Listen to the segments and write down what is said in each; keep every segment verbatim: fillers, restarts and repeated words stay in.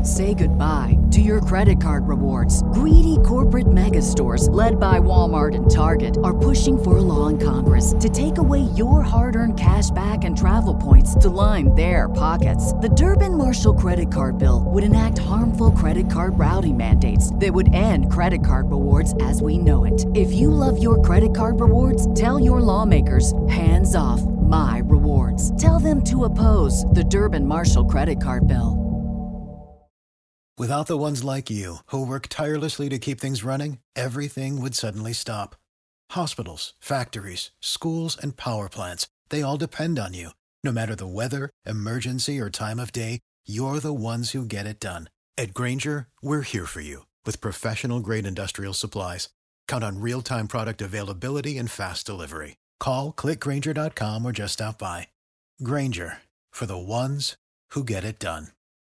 Say goodbye to your credit card rewards. Greedy corporate mega stores, led by Walmart and Target, are pushing for a law in Congress to take away your hard-earned cash back and travel points to line their pockets. The Durbin-Marshall credit card bill would enact harmful credit card routing mandates that would end credit card rewards as we know it. If you love your credit card rewards, tell your lawmakers, hands off my rewards. Tell them to oppose the Durbin-Marshall credit card bill. Without the ones like you, who work tirelessly to keep things running, everything would suddenly stop. Hospitals, factories, schools, and power plants, they all depend on you. No matter the weather, emergency, or time of day, you're the ones who get it done. At Grainger, we're here for you with professional-grade industrial supplies. Count on real-time product availability and fast delivery. Call, click Grainger dot com, or just stop by. Grainger, for the ones who get it done.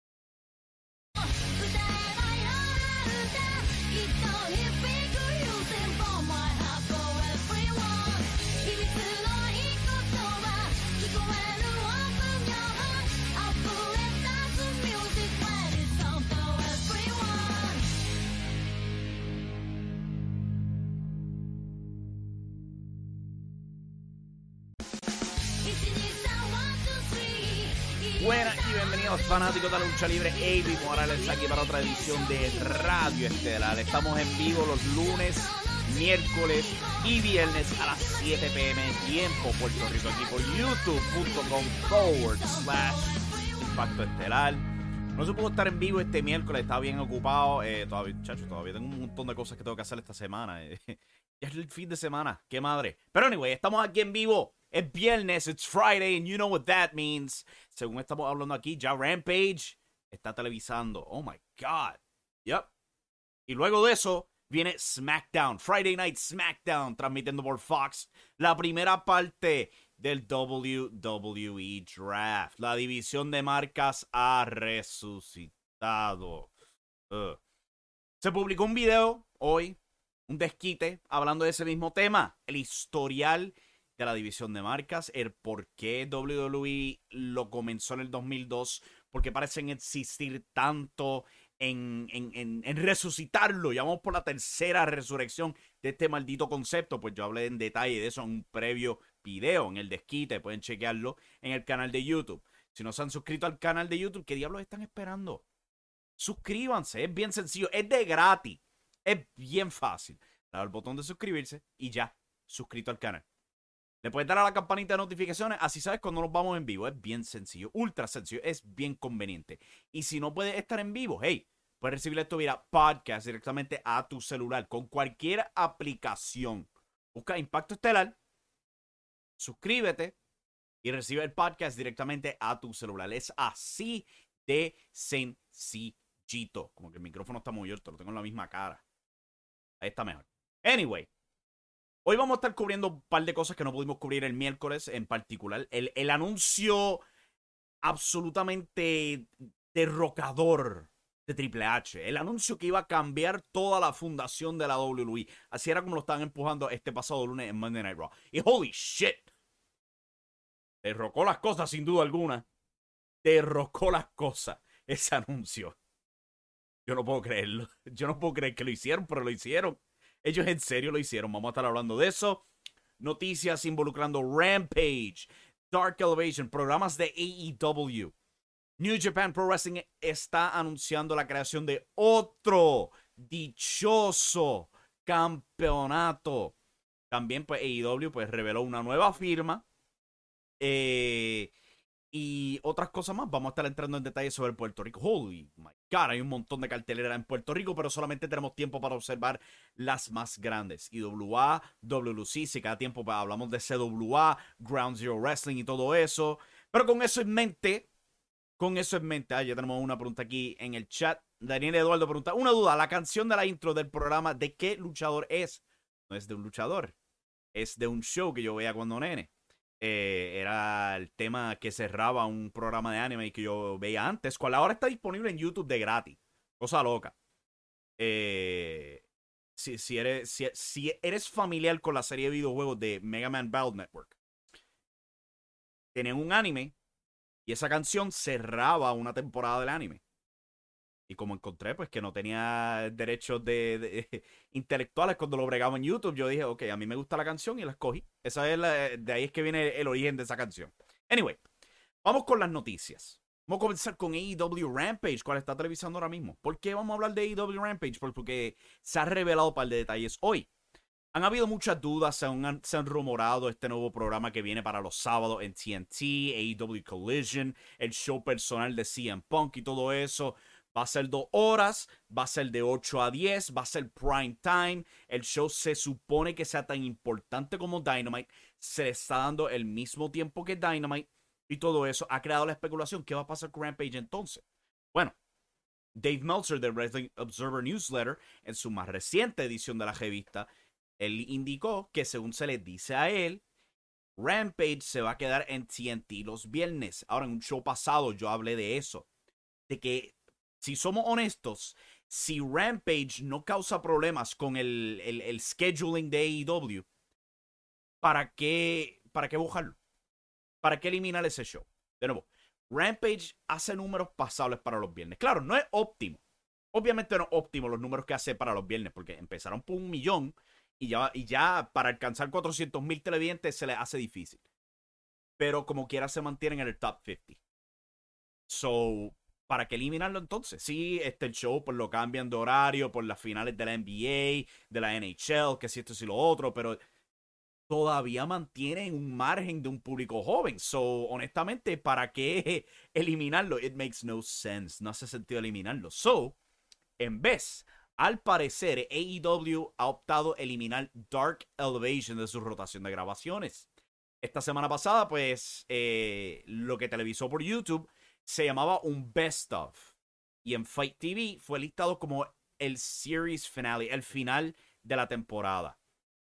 Buenas y bienvenidos fanáticos de la lucha libre. Avi Morales aquí para otra edición de Radio Estelar. Estamos en vivo los lunes, miércoles y viernes a las siete p.m. tiempo Puerto Rico, aquí por youtube.com forward slash Impacto Estelar. No se pudo estar en vivo este miércoles, estaba bien ocupado. Eh, todavía, chacho, todavía tengo un montón de cosas que tengo que hacer esta semana. Eh, ya es el fin de semana, qué madre. Pero anyway, estamos aquí en vivo. Es viernes, it's Friday, and you know what that means. Según estamos hablando aquí, ya Rampage está televisando. Oh my God. Yep. Y luego de eso viene SmackDown, Friday Night SmackDown, transmitiendo por Fox la primera parte del W W E Draft. La división de marcas ha resucitado. Uh. Se publicó un video hoy, un desquite, hablando de ese mismo tema, el historial de la división de marcas, el por qué W W E lo comenzó en el dos mil dos, porque parecen existir tanto en, en, en, en resucitarlo. Ya vamos por la tercera resurrección de este maldito concepto. Pues yo hablé en detalle de eso en un previo video, en el desquite. Pueden chequearlo en el canal de YouTube. Si no se han suscrito al canal de YouTube, ¿qué diablos están esperando? Suscríbanse, es bien sencillo, es de gratis, es bien fácil. Dale al botón de suscribirse y ya, suscrito al canal. Le puedes dar a la campanita de notificaciones, así sabes cuando nos vamos en vivo. Es bien sencillo, ultra sencillo, es bien conveniente. Y si no puedes estar en vivo, hey, puedes recibir esto vía podcast directamente a tu celular con cualquier aplicación. Busca Impacto Estelar, suscríbete y recibe el podcast directamente a tu celular. Es así de sencillito. Como que el micrófono está muy alto, lo tengo en la misma cara. Ahí está mejor. Anyway. Hoy vamos a estar cubriendo un par de cosas que no pudimos cubrir el miércoles en particular. El, el anuncio absolutamente derrocador de Triple H. El anuncio que iba a cambiar toda la fundación de la W W E. Así era como lo estaban empujando este pasado lunes en Monday Night Raw. Y holy shit. Derrocó las cosas sin duda alguna. Derrocó las cosas. Ese anuncio. Yo no puedo creerlo. Yo no puedo creer que lo hicieron, pero lo hicieron. Ellos en serio lo hicieron. Vamos a estar hablando de eso. Noticias involucrando Rampage, Dark Elevation, programas de A E W. New Japan Pro Wrestling está anunciando la creación de otro dichoso campeonato. También pues A E W pues reveló una nueva firma. Eh... Y otras cosas más. Vamos a estar entrando en detalle sobre Puerto Rico. Holy my God, hay un montón de cartelera en Puerto Rico, pero solamente tenemos tiempo para observar las más grandes. I W A, W W C, si cada tiempo hablamos de C W A, Ground Zero Wrestling y todo eso. Pero con eso en mente, con eso en mente, ah, ya tenemos una pregunta aquí en el chat. Daniel Eduardo pregunta, una duda, la canción de la intro del programa, ¿de qué luchador es? No es de un luchador, es de un show que yo veía cuando nene. Eh, era el tema que cerraba un programa de anime que yo veía antes, cual ahora está disponible en YouTube de gratis. Cosa loca. Eh, si, si, eres, si, si eres familiar con la serie de videojuegos de Mega Man Battle Network, tenían un anime y esa canción cerraba una temporada del anime. como encontré pues que no tenía derechos de, de intelectuales cuando lo bregaba en YouTube, yo dije, ok, a mí me gusta la canción y la escogí. Esa es la, de ahí es que viene el, el origen de esa canción. Anyway, vamos con las noticias. Vamos a comenzar con A E W Rampage, cual está televisando ahora mismo. ¿Por qué vamos a hablar de A E W Rampage? Porque se ha revelado un par de detalles hoy. Han habido muchas dudas, se han, se han rumorado este nuevo programa que viene para los sábados en T N T, A E W Collision, el show personal de C M Punk y todo eso. Va a ser dos horas, va a ser de ocho a diez, va a ser prime time. El show se supone que sea tan importante como Dynamite. Se le está dando el mismo tiempo que Dynamite y todo eso. Ha creado la especulación. ¿Qué va a pasar con Rampage entonces? Bueno, Dave Meltzer de Wrestling Observer Newsletter, en su más reciente edición de la revista, él indicó que según se le dice a él, Rampage se va a quedar en T N T los viernes. Ahora, en un show pasado yo hablé de eso. De que, si somos honestos, si Rampage no causa problemas con el, el, el scheduling de A E W, ¿para qué, ¿para qué buscarlo? ¿Para qué eliminar ese show? De nuevo, Rampage hace números pasables para los viernes. Claro, no es óptimo. Obviamente no es óptimo los números que hace para los viernes, porque empezaron por un millón. Y ya, y ya para alcanzar cuatrocientos mil televidentes se les hace difícil. Pero como quiera se mantienen en el top cincuenta. So, ¿para qué eliminarlo entonces? Sí, este el show pues lo cambian de horario por las finales de la N B A, de la N H L, que si esto y lo otro, pero todavía mantienen un margen de un público joven. So, honestamente, ¿para qué eliminarlo? It makes no sense. No hace sentido eliminarlo. So, en vez... Al parecer, A E W ha optado a eliminar Dark Elevation de su rotación de grabaciones. Esta semana pasada, pues, eh, lo que televisó por YouTube se llamaba un Best Of. Y en Fight T V fue listado como el Series Finale, el final de la temporada.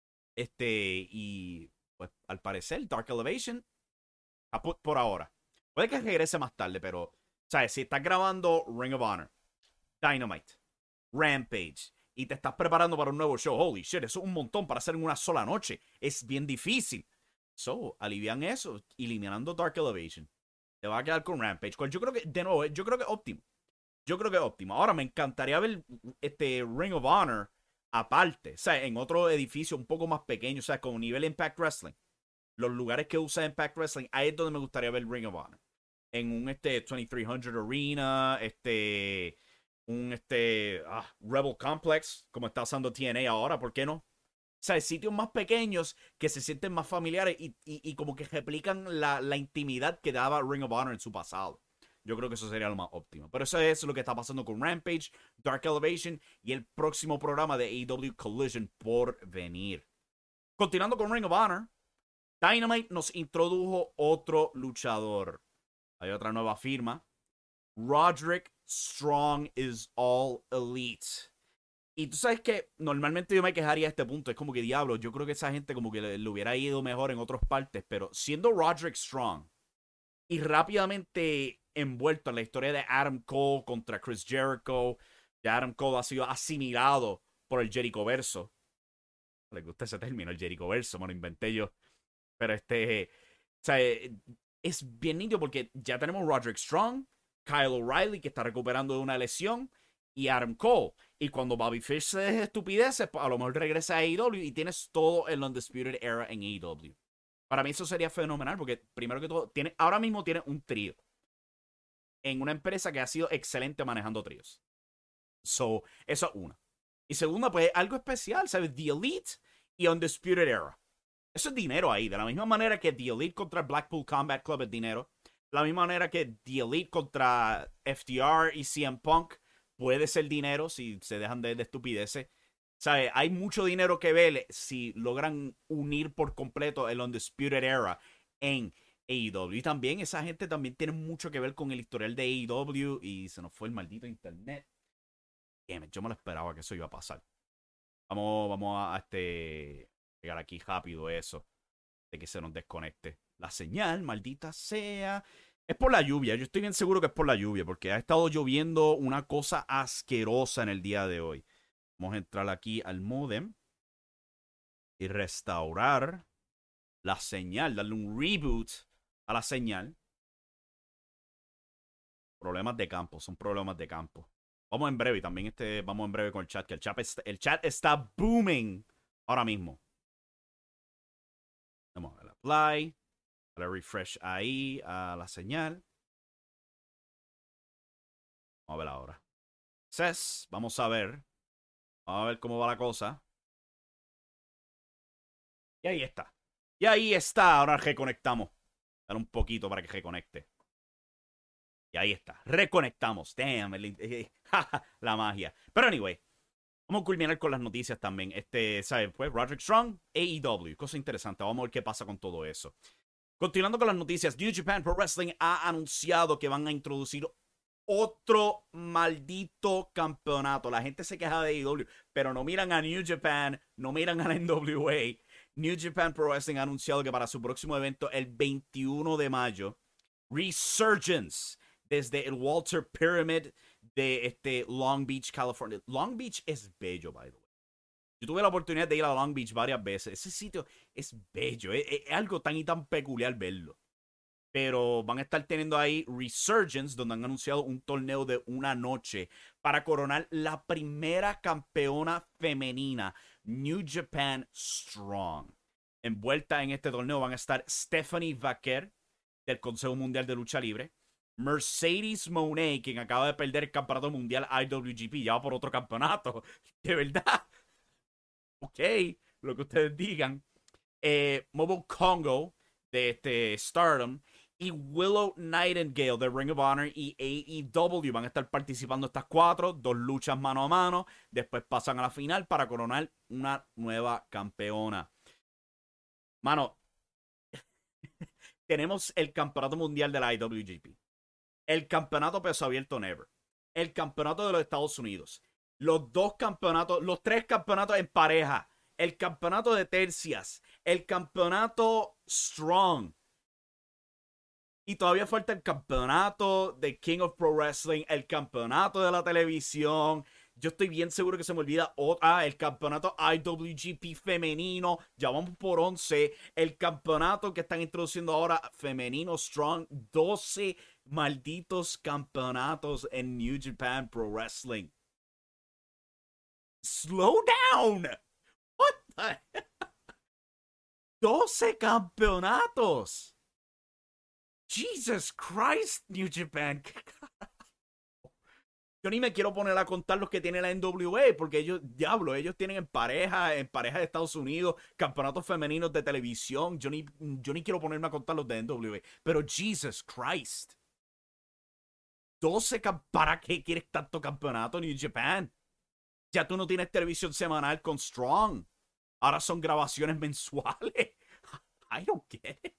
Este, y pues, al parecer, Dark Elevation, caput por ahora. Puede que regrese más tarde, pero, ¿sabes? Si estás grabando Ring of Honor, Dynamite, Rampage y te estás preparando para un nuevo show, holy shit, eso es un montón para hacer en una sola noche. Es bien difícil. So, alivian eso, eliminando Dark Elevation. Te va a quedar con Rampage. Cual yo creo que, de nuevo, yo creo que es óptimo. Yo creo que es óptimo. Ahora, me encantaría ver este Ring of Honor aparte, o sea, en otro edificio un poco más pequeño, o sea, con nivel Impact Wrestling. Los lugares que usa Impact Wrestling, ahí es donde me gustaría ver Ring of Honor. En un este veintitrés cien Arena, este... un este ah, Rebel Complex, como está usando T N A ahora, ¿por qué no? O sea, sitios más pequeños que se sienten más familiares y, y, y como que replican la, la intimidad que daba Ring of Honor en su pasado. Yo creo que eso sería lo más óptimo. Pero eso es lo que está pasando con Rampage, Dark Elevation y el próximo programa de A E W Collision por venir. Continuando con Ring of Honor, Dynamite nos introdujo otro luchador. Hay otra nueva firma. Roderick Strong is all elite. Y tú sabes que normalmente yo me quejaría a este punto. Es como que diablo, yo creo que esa gente como que le, le hubiera ido mejor en otras partes. Pero siendo Roderick Strong y rápidamente envuelto en la historia de Adam Cole contra Chris Jericho, ya Adam Cole ha sido asimilado por el Jericho Verso. Le gusta ese término, el Jericho Verso, me lo inventé yo. Pero este, o sea, es bien nítido porque ya tenemos Roderick Strong, Kyle O'Reilly, que está recuperando de una lesión, y Adam Cole. Y cuando Bobby Fish se deje estupideces, pues a lo mejor regresa a A E W y tienes todo el Undisputed Era en A E W. Para mí eso sería fenomenal porque, primero que todo, tiene, ahora mismo tiene un trío en una empresa que ha sido excelente manejando tríos. So, eso es una. Y segunda, pues algo especial, ¿sabes? The Elite y Undisputed Era. Eso es dinero ahí. De la misma manera que The Elite contra Blackpool Combat Club es dinero. De la misma manera que The Elite contra F T R y C M Punk puede ser dinero si se dejan de, de estupideces. ¿Sabes? Hay mucho dinero que ver si logran unir por completo el Undisputed Era en A E W. Y también esa gente también tiene mucho que ver con el historial de A E W y se nos fue el maldito internet. Damn it, yo me lo esperaba que eso iba a pasar. Vamos, vamos a, a este llegar aquí rápido eso de que se nos desconecte la señal, maldita sea. Es por la lluvia, yo estoy bien seguro que es por la lluvia, porque ha estado lloviendo una cosa asquerosa en el día de hoy. Vamos a entrar aquí al modem y restaurar la señal, darle un reboot a la señal. Problemas de campo, son problemas de campo. Vamos en breve y también este, vamos en breve con el chat, que el chat, está, el chat está booming ahora mismo. Vamos a apply, a refresh ahí a la señal. Vamos a ver ahora. Access, vamos a ver. Vamos a ver cómo va la cosa. Y ahí está. Y ahí está. Ahora reconectamos. Dale un poquito para que reconecte. Y ahí está. Reconectamos. Damn. El, eh, la magia. Pero anyway. Vamos a culminar con las noticias también. Este, ¿sabes? Pues Roderick Strong, A E W. Cosa interesante. Vamos a ver qué pasa con todo eso. Continuando con las noticias. New Japan Pro Wrestling ha anunciado que van a introducir otro maldito campeonato. La gente se queja de A E W, pero no miran a New Japan, no miran a la N W A. New Japan Pro Wrestling ha anunciado que para su próximo evento, el veintiuno de mayo, Resurgence, desde el Walter Pyramid de este Long Beach, California. Long Beach es bello, by the way. Yo tuve la oportunidad de ir a Long Beach varias veces. Ese sitio es bello. Es, es algo tan y tan peculiar verlo. Pero van a estar teniendo ahí Resurgence, donde han anunciado un torneo de una noche para coronar la primera campeona femenina, New Japan Strong. Envuelta en este torneo van a estar Stephanie Vaquer, del Consejo Mundial de Lucha Libre, Mercedes Moné, quien acaba de perder el campeonato mundial I W G P, ya va por otro campeonato. De verdad. Ok, lo que ustedes digan. Eh, Mobile Congo, de este Stardom, y Willow Nightingale de Ring of Honor y A E W van a estar participando estas cuatro, dos luchas mano a mano, después pasan a la final para coronar una nueva campeona. Mano, tenemos el campeonato mundial de la I W G P, el campeonato peso abierto Never, el campeonato de los Estados Unidos, los dos campeonatos, los tres campeonatos en pareja, el campeonato de tercias, el campeonato Strong. Y todavía falta el campeonato de King of Pro Wrestling, el campeonato de la televisión. Yo estoy bien seguro que se me olvida otra, ah, el campeonato I W G P femenino. Ya vamos por once. El campeonato que están introduciendo ahora femenino Strong. doce malditos campeonatos en New Japan Pro Wrestling. Slow down. What the? doce campeonatos. Jesus Christ, New Japan. Yo ni me quiero poner a contar los que tiene la N W A, porque ellos, diablo, ellos tienen en pareja, en pareja de Estados Unidos, campeonatos femeninos de televisión. Yo ni, yo ni quiero ponerme a contar los de N W A. Pero Jesus Christ. doce, ¿para qué quieres tanto campeonato, New Japan? Ya tú no tienes televisión semanal con Strong. Ahora son grabaciones mensuales. I don't get it.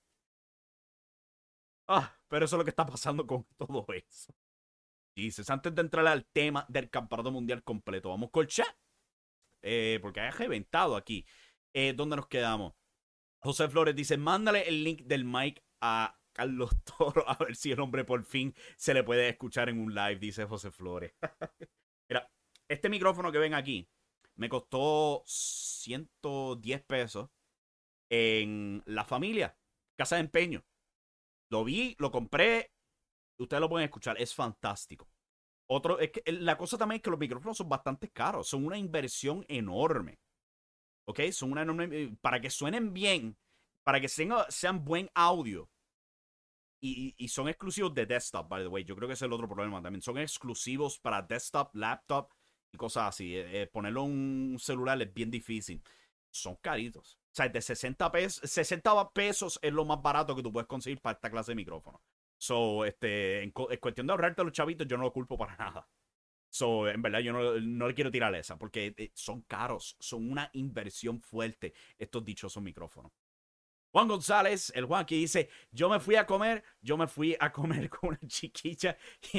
Ah, pero eso es lo que está pasando con todo eso. Jesus, antes de entrar al tema del campeonato mundial completo, vamos con el chat. Eh, porque hay reventado aquí. Eh, ¿Dónde nos quedamos? José Flores dice, mándale el link del mic a Carlos Toro a ver si el hombre por fin se le puede escuchar en un live, dice José Flores. Mira, este micrófono que ven aquí me costó ciento diez pesos en La Familia, Casa de Empeño. Lo vi, lo compré. Ustedes lo pueden escuchar. Es fantástico. Otro, es que la cosa también es que los micrófonos son bastante caros. Son una inversión enorme. ¿Ok? Son una enorme. Para que suenen bien. Para que sean, sean buen audio. Y, y, y son exclusivos de desktop, by the way. Yo creo que ese es el otro problema también. Son exclusivos para desktop, laptop y cosas así. Eh, eh, ponerlo en un celular es bien difícil. Son caritos. O sea, de sesenta pesos, sesenta pesos es lo más barato que tú puedes conseguir para esta clase de micrófono. So, este, en, en cuestión de ahorrarte a los chavitos, yo no lo culpo para nada. So, en verdad, yo no, no le quiero tirar esa, porque eh, son caros, son una inversión fuerte estos dichosos micrófonos. Juan González, el Juan que dice, yo me fui a comer, yo me fui a comer con una chiquilla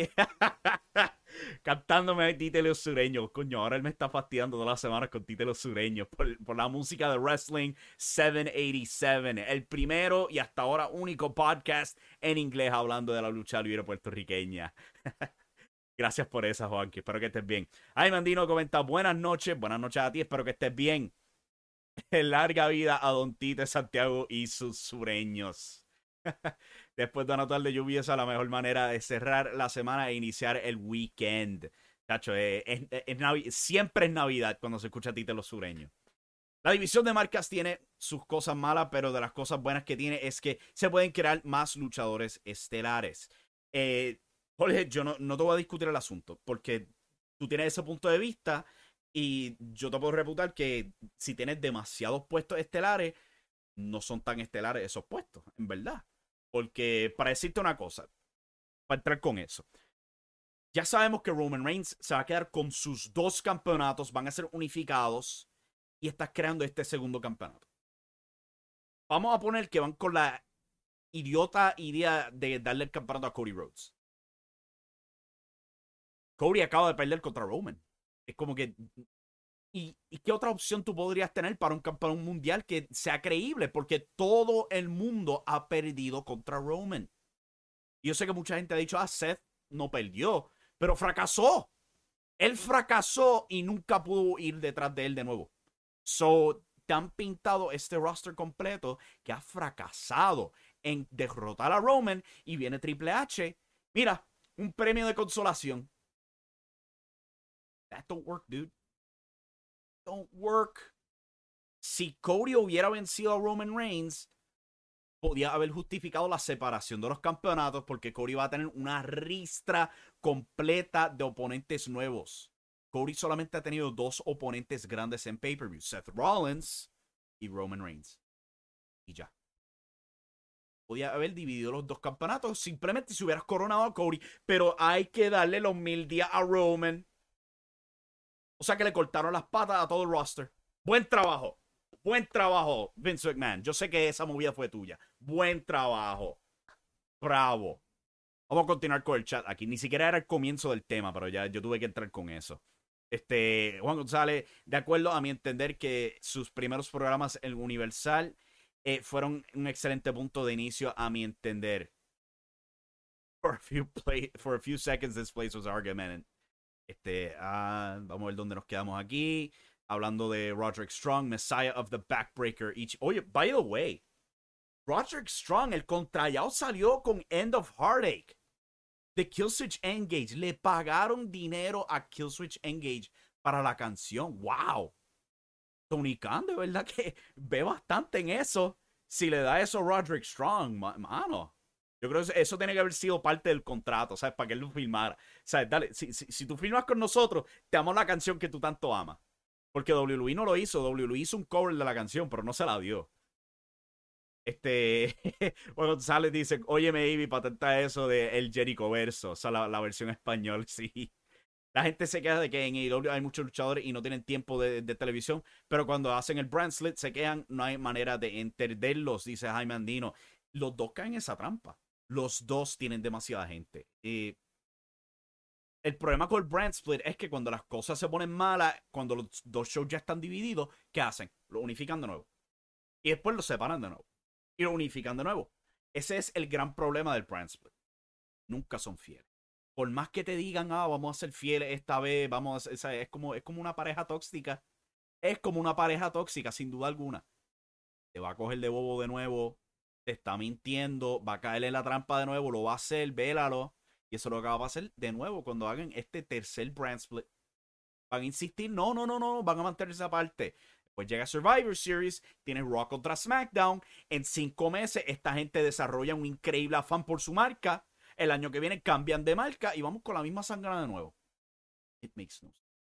cantándome títelos sureños. Coño, ahora él me está fastidiando todas las semanas con títelos sureños por, por la música de Wrestling setecientos ochenta y siete, el primero y hasta ahora único podcast en inglés hablando de la lucha libre puertorriqueña. Gracias por esa, Juan, que espero que estés bien. Ay, Mandino comenta, buenas noches, buenas noches a ti, espero que estés bien. Larga vida a Don Tite Santiago y sus sureños. Después de una tarde lluviosa, la mejor manera de cerrar la semana e iniciar el weekend. Chacho, es, es, es Navi siempre es Navidad cuando se escucha a títulos sureños. La división de marcas tiene sus cosas malas, pero de las cosas buenas que tiene es que se pueden crear más luchadores estelares. Eh, Jorge, yo no, no te voy a discutir el asunto, porque tú tienes ese punto de vista y yo te puedo reputar que si tienes demasiados puestos estelares, no son tan estelares esos puestos, en verdad. Porque, para decirte una cosa, para entrar con eso, ya sabemos que Roman Reigns se va a quedar con sus dos campeonatos, van a ser unificados y estás creando este segundo campeonato. Vamos a poner que van con la idiota idea de darle el campeonato a Cody Rhodes. Cody acaba de perder contra Roman. Es como que... ¿Y, ¿Y qué otra opción tú podrías tener para un campeón mundial que sea creíble? Porque todo el mundo ha perdido contra Roman. Y yo sé que mucha gente ha dicho, ah, Seth no perdió, pero fracasó. Él fracasó y nunca pudo ir detrás de él de nuevo. So, te han pintado este roster completo que ha fracasado en derrotar a Roman y viene Triple H. Mira, un premio de consolación. That don't work, dude. Don't work. Si Cody hubiera vencido a Roman Reigns, podía haber justificado la separación de los campeonatos porque Cody va a tener una ristra completa de oponentes nuevos. Cody solamente ha tenido dos oponentes grandes en pay-per-view, Seth Rollins y Roman Reigns. Y ya. Podía haber dividido los dos campeonatos simplemente si hubieras coronado a Cody, pero hay que darle los mil días a Roman. O sea que le cortaron las patas a todo el roster. Buen trabajo. Buen trabajo, Vince McMahon. Yo sé que esa movida fue tuya. Buen trabajo. Bravo. Vamos a continuar con el chat aquí. Ni siquiera era el comienzo del tema, pero ya yo tuve que entrar con eso. Este, Juan González, de acuerdo a mi entender que sus primeros programas en Universal eh, fueron un excelente punto de inicio a mi entender. For a few, play, for a few seconds this place was argument. Este, ah, vamos a ver dónde nos quedamos aquí. Hablando de Roderick Strong, Messiah of the Backbreaker. Each... Oye, by the way, Roderick Strong, el contrallado salió con End of Heartache de Killswitch Engage. Le pagaron dinero a Killswitch Engage para la canción. ¡Wow! Tony Khan, de verdad que ve bastante en eso. Si le da eso a Roderick Strong, mano. Yo creo que eso tiene que haber sido parte del contrato, ¿sabes? Para que él lo filmara. ¿Sabes? Dale, si, si, si tú filmas con nosotros, te damos la canción que tú tanto amas. Porque W W E no lo hizo. W W E hizo un cover de la canción, pero no se la dio. Este. Bueno, González dice: Oye, Ivy, patenta eso de El Jericho Verso. O sea, la, la versión español, sí. La gente se queja de que en A E W hay muchos luchadores y no tienen tiempo de, de televisión. Pero cuando hacen el brand split, se quejan. No hay manera de entenderlos, dice Jaime Andino. Los dos caen en esa trampa. Los dos tienen demasiada gente. Y. El problema con el brand split es que cuando las cosas se ponen malas, cuando los dos shows ya están divididos, ¿qué hacen? Lo unifican de nuevo. Y después lo separan de nuevo. Y lo unifican de nuevo. Ese es el gran problema del brand split. Nunca son fieles. Por más que te digan, ah, vamos a ser fieles esta vez, vamos a ser, es como, es como una pareja tóxica. Es como una pareja tóxica, sin duda alguna. Te va a coger de bobo de nuevo, te está mintiendo, va a caer en la trampa de nuevo, lo va a hacer, vélalo. Y eso es lo que va a pasar de nuevo cuando hagan este tercer brand split. Van a insistir, no, no, no, no, van a mantener esa parte. Después llega Survivor Series, tienes Raw contra SmackDown. En cinco meses esta gente desarrolla un increíble afán por su marca. El año que viene cambian de marca y vamos con la misma sangrana de nuevo. It makes no sense.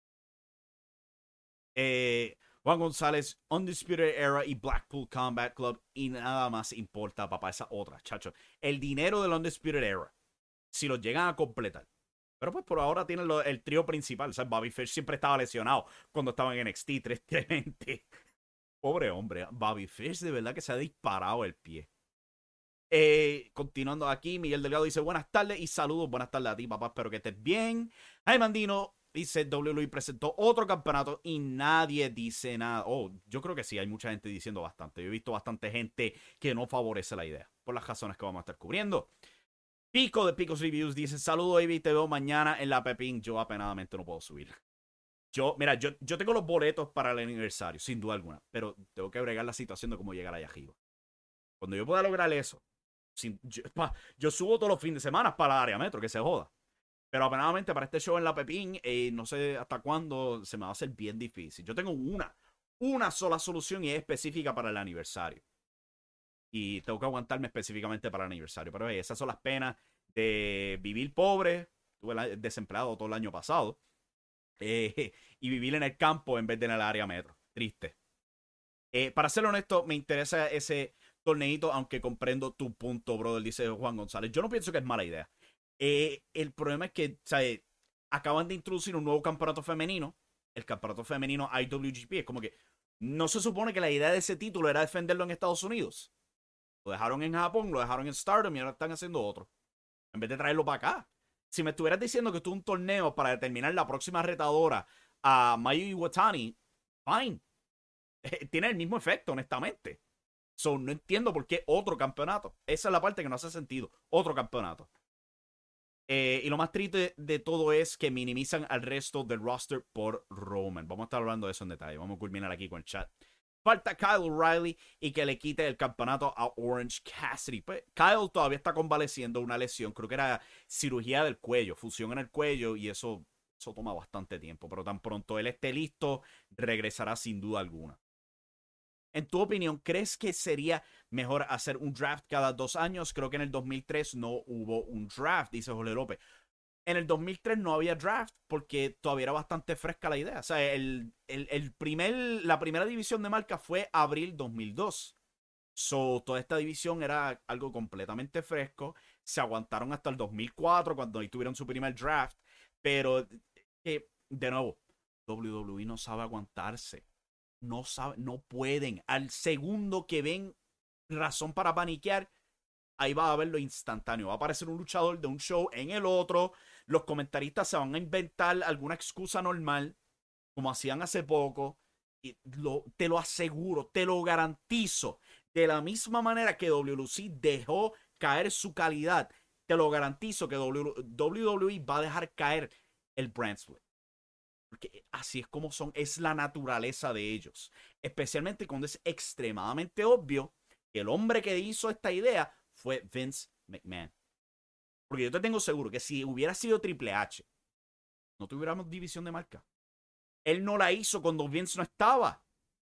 Eh, Juan González, Undisputed Era y Blackpool Combat Club. Y nada más importa, papá, esa otra, chacho. El dinero del Undisputed Era. Si los llegan a completar. Pero pues por ahora tienen lo, el trío principal. O sea, Bobby Fish siempre estaba lesionado cuando estaba en N X T, tristemente. Pobre hombre. Bobby Fish de verdad que se ha disparado el pie. Eh, continuando aquí, Miguel Delgado dice: buenas tardes y saludos. Buenas tardes a ti, papá. Espero que estés bien. Jaime Andino dice: W W E presentó otro campeonato y nadie dice nada. Oh, yo creo que sí, hay mucha gente diciendo bastante. Yo he visto bastante gente que no favorece la idea. Por las razones que vamos a estar cubriendo. Pico de Picos Reviews dice: saludo, Ivy, te veo mañana en la Pepín. Yo apenadamente no puedo subir. Yo, mira, yo, yo tengo los boletos para el aniversario, sin duda alguna. Pero tengo que bregar la situación de cómo llegar allá arriba. Cuando yo pueda lograr eso, sin, yo, pa, yo subo todos los fines de semana para la área metro, que se joda. Pero apenadamente para este show en la Pepín, eh, no sé hasta cuándo se me va a hacer bien difícil. Yo tengo una, una sola solución y es específica para el aniversario. Y tengo que aguantarme específicamente para el aniversario. Pero hey, esas son las penas de vivir pobre. Estuve desempleado todo el año pasado. Eh, y vivir en el campo en vez de en el área metro. Triste. Eh, para ser honesto, me interesa ese torneito, aunque comprendo tu punto, brother, dice Juan González. Yo no pienso que es mala idea. Eh, el problema es que, o sea, acaban de introducir un nuevo campeonato femenino. El campeonato femenino I W G P. Es como que no se supone que la idea de ese título era defenderlo en Estados Unidos. Lo dejaron en Japón, lo dejaron en Stardom y ahora están haciendo otro. En vez de traerlo para acá. Si me estuvieras diciendo que esto es un torneo para determinar la próxima retadora a Mayu Iwatani, fine. Tiene el mismo efecto, honestamente. So, no entiendo por qué otro campeonato. Esa es la parte que no hace sentido. Otro campeonato. Eh, y lo más triste de todo es que minimizan al resto del roster por Roman. Vamos a estar hablando de eso en detalle. Vamos a culminar aquí con el chat. Falta Kyle O'Reilly y que le quite el campeonato a Orange Cassidy. Pues Kyle todavía está convaleciendo una lesión. Creo que era cirugía del cuello, fusión en el cuello, y eso, eso toma bastante tiempo. Pero tan pronto él esté listo, regresará sin duda alguna. En tu opinión, ¿crees que sería mejor hacer un draft cada dos años? Creo que en el dos mil tres no hubo un draft, dice Jorge López. En el dos mil tres no había draft porque todavía era bastante fresca la idea. O sea, el, el, el primer, la primera división de marca fue abril dos mil dos. So, toda esta división era algo completamente fresco. Se aguantaron hasta el dos mil cuatro cuando ahí tuvieron su primer draft. Pero, eh, de nuevo, W W E no sabe aguantarse. No sabe, no pueden. Al segundo que ven razón para paniquear, ahí va a haber lo instantáneo. Va a aparecer un luchador de un show en el otro. Los comentaristas se van a inventar alguna excusa normal, como hacían hace poco. Y lo, te lo aseguro, te lo garantizo. De la misma manera que W W C dejó caer su calidad, te lo garantizo que W W E va a dejar caer el brand split. Porque así es como son, es la naturaleza de ellos. Especialmente cuando es extremadamente obvio que el hombre que hizo esta idea fue Vince McMahon. Porque yo te tengo seguro que si hubiera sido Triple H, no tuviéramos división de marca. Él no la hizo cuando Vince no estaba.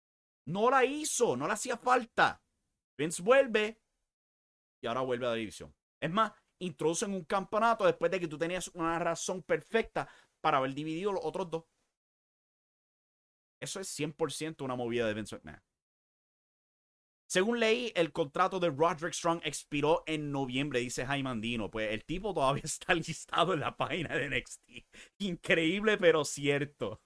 No la hizo, no le hacía falta. Vince vuelve y ahora vuelve a la división. Es más, introducen un campeonato después de que tú tenías una razón perfecta para haber dividido los otros dos. Eso es cien por ciento una movida de Vince McMahon. Según leí, el contrato de Roderick Strong expiró en noviembre, dice Jaime Andino. Pues el tipo todavía está listado en la página de N X T. Increíble, pero cierto.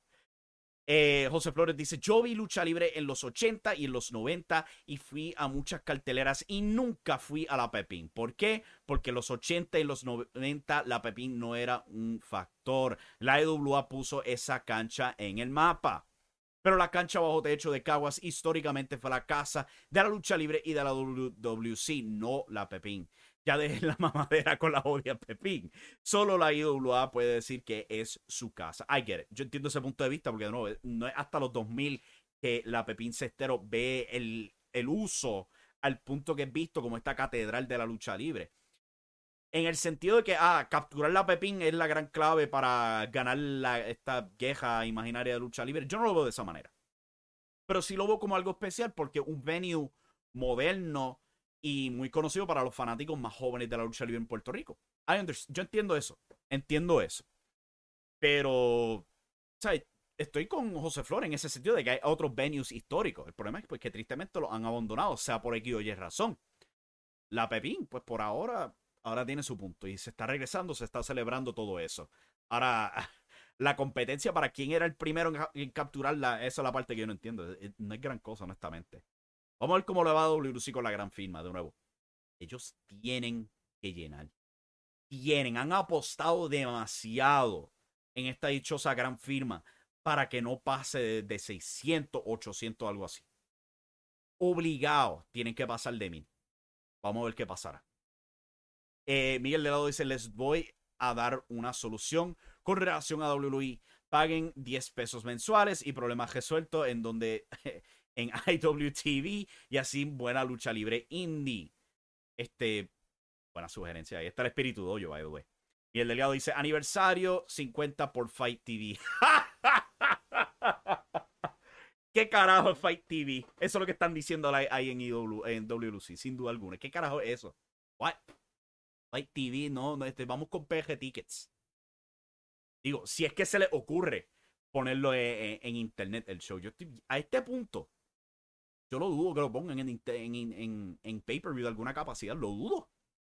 eh, José Flores dice, yo vi lucha libre en los ochenta y en los noventa y fui a muchas carteleras y nunca fui a la Pepín. ¿Por qué? Porque en los ochenta y los noventa la Pepín no era un factor. La E W A puso esa cancha en el mapa. Pero la cancha bajo techo de Caguas históricamente fue la casa de la lucha libre y de la W W C, no la Pepín. Ya dejen la mamadera con la odia Pepín. Solo la I W A puede decir que es su casa. I get it. Yo entiendo ese punto de vista porque de nuevo, no es hasta los dos mil que la Pepín Cestero ve el, el uso al punto que es visto como esta catedral de la lucha libre. En el sentido de que, ah, capturar la Pepín es la gran clave para ganar la, esta queja imaginaria de lucha libre. Yo no lo veo de esa manera. Pero sí lo veo como algo especial porque un venue moderno y muy conocido para los fanáticos más jóvenes de la lucha libre en Puerto Rico. Yo entiendo eso. Entiendo eso. Pero, ¿sabes? Estoy con José Flores en ese sentido de que hay otros venues históricos. El problema es pues, que tristemente los han abandonado, sea por X o Y razón. La Pepín, pues por ahora... ahora tiene su punto y se está regresando, se está celebrando todo eso. Ahora, la competencia para quién era el primero en, en capturarla, esa es la parte que yo no entiendo. No es gran cosa, honestamente. Vamos a ver cómo le va a W W C con la gran firma, de nuevo. Ellos tienen que llenar. Tienen, han apostado demasiado en esta dichosa gran firma para que no pase de, de seiscientos, ochocientos, algo así. Obligados tienen que pasar de mil. Vamos a ver qué pasará. Eh, Miguel Delado dice, les voy a dar una solución con relación a W W E. Paguen diez pesos mensuales y problemas resueltos en donde en I W T V y así buena lucha libre indie. Este, buena sugerencia. Ahí está el espíritu doyo, by the way. Y el delegado dice, aniversario cincuenta por Fight T V. ¿Qué carajo es Fight T V? Eso es lo que están diciendo ahí en, I W, en W L C, sin duda alguna. ¿Qué carajo es eso? What? Fight T V, no, no este, vamos con P G Tickets. Digo, si es que se le ocurre ponerlo en, en, en internet el show. Yo estoy, a este punto, yo lo dudo que lo pongan en, en, en, en pay-per-view de alguna capacidad. Lo dudo.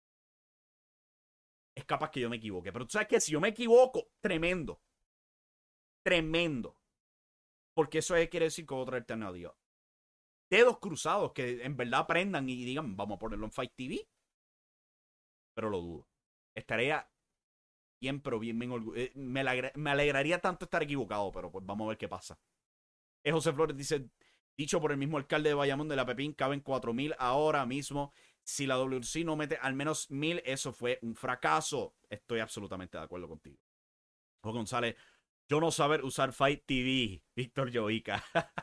Es capaz que yo me equivoque. Pero tú sabes que si yo me equivoco, tremendo. Tremendo. Porque eso es, quiere decir que otra alternativa. Dedos cruzados que en verdad aprendan y digan, vamos a ponerlo en Fight T V. Pero lo dudo. Estaría bien, pero bien, bien orgulloso. Me, alegra, me alegraría tanto estar equivocado, pero pues vamos a ver qué pasa. Eh, José Flores dice, dicho por el mismo alcalde de Bayamón de la Pepín, caben cuatro mil ahora mismo. Si la W C no mete al menos mil, eso fue un fracaso. Estoy absolutamente de acuerdo contigo. Juan González, yo no saber usar Fight T V. Víctor Joica.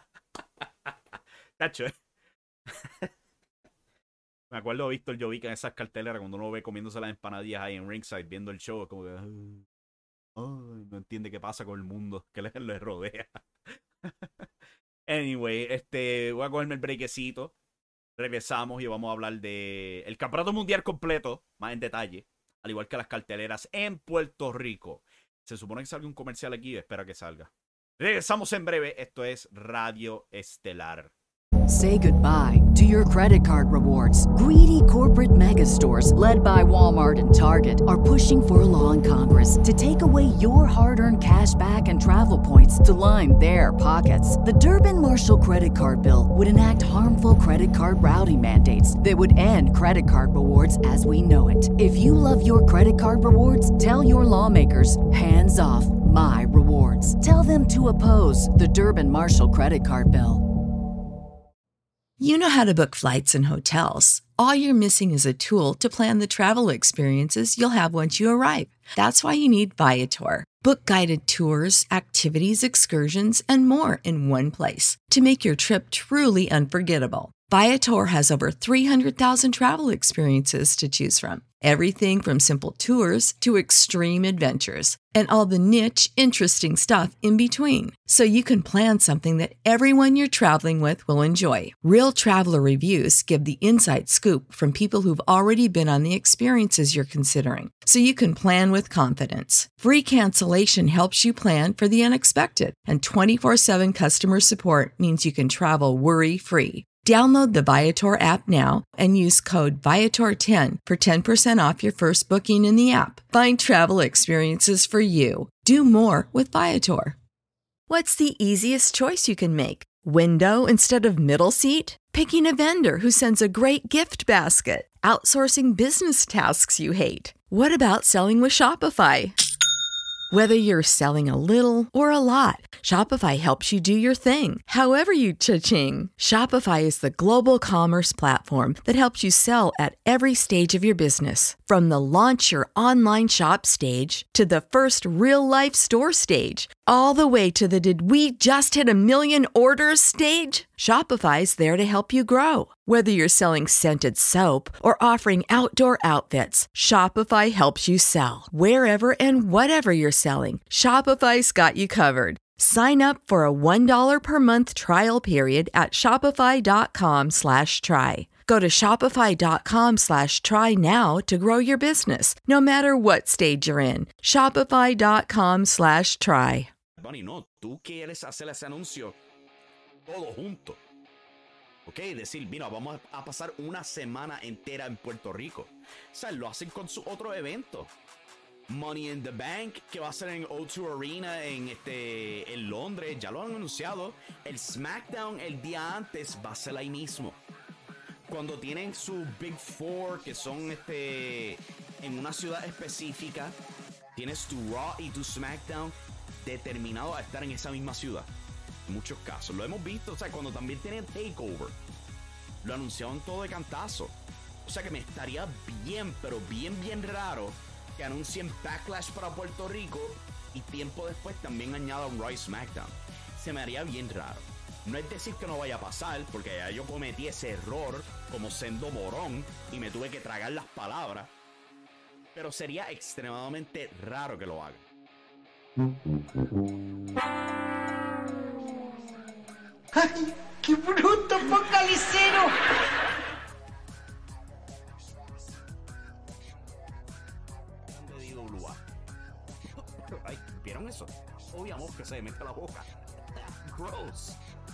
Tacho, ¿eh? Me acuerdo de Víctor Jovica en esas carteleras cuando uno ve comiéndose las empanadillas ahí en ringside, viendo el show, es como que uh, oh, no entiende qué pasa con el mundo que le, le rodea. Anyway, este, voy a cogerme el brequecito. Regresamos y vamos a hablar de el campeonato mundial completo, más en detalle, al igual que las carteleras en Puerto Rico. Se supone que salga un comercial aquí, espera que salga. Regresamos en breve, esto es Radio Estelar. Say goodbye to your credit card rewards. Greedy corporate mega stores, led by Walmart and Target, are pushing for a law in Congress to take away your hard-earned cash back and travel points to line their pockets. The Durbin-Marshall credit card bill would enact harmful credit card routing mandates that would end credit card rewards as we know it. If you love your credit card rewards, tell your lawmakers, hands off my rewards. Tell them to oppose the Durbin-Marshall credit card bill. You know how to book flights and hotels. All you're missing is a tool to plan the travel experiences you'll have once you arrive. That's why you need Viator. Book guided tours, activities, excursions, and more in one place to make your trip truly unforgettable. Viator has over three hundred thousand travel experiences to choose from. Everything from simple tours to extreme adventures and all the niche, interesting stuff in between. So you can plan something that everyone you're traveling with will enjoy. Real traveler reviews give the inside scoop from people who've already been on the experiences you're considering. So you can plan with confidence. Free cancellation helps you plan for the unexpected. And twenty-four seven customer support means you can travel worry-free. Download the Viator app now and use code Viator ten for ten percent off your first booking in the app. Find travel experiences for you. Do more with Viator. What's the easiest choice you can make? Window instead of middle seat? Picking a vendor who sends a great gift basket? Outsourcing business tasks you hate? What about selling with Shopify? Whether you're selling a little or a lot, Shopify helps you do your thing, however you cha-ching. Shopify is the global commerce platform that helps you sell at every stage of your business. From the launch your online shop stage to the first real-life store stage, all the way to the did we just hit a million orders stage? Shopify's there to help you grow. Whether you're selling scented soap or offering outdoor outfits, Shopify helps you sell. Wherever and whatever you're selling, Shopify's got you covered. Sign up for a one dollar per month trial period at shopify.com slash try. Go to shopify.com slash try now to grow your business, no matter what stage you're in. Shopify.com slash try. Bunny, no, tú quieres hacer ese anuncio todo junto. Ok, decir, mira, vamos a pasar una semana entera en Puerto Rico. O sea, lo hacen con su otro evento. Money in the Bank, que va a ser en O dos Arena en, este, en Londres, ya lo han anunciado. El SmackDown el día antes va a ser ahí mismo. Cuando tienen su Big Four, que son este, en una ciudad específica, tienes tu Raw y tu SmackDown determinado a estar en esa misma ciudad. En muchos casos. Lo hemos visto, o sea, cuando también tienen Takeover. Lo anunciaron todo de cantazo. O sea que me estaría bien, pero bien, bien raro que anuncien Backlash para Puerto Rico y tiempo después también añadan Raw y SmackDown. Se me haría bien raro. No es decir que no vaya a pasar, porque ya yo cometí ese error como sendo morón y me tuve que tragar las palabras. Pero sería extremadamente raro que lo hagan. ¡Ay, qué bruto, focalicero! De D W A. Ay, ¿vieron eso? Obviamente que se mete a la boca. Gross.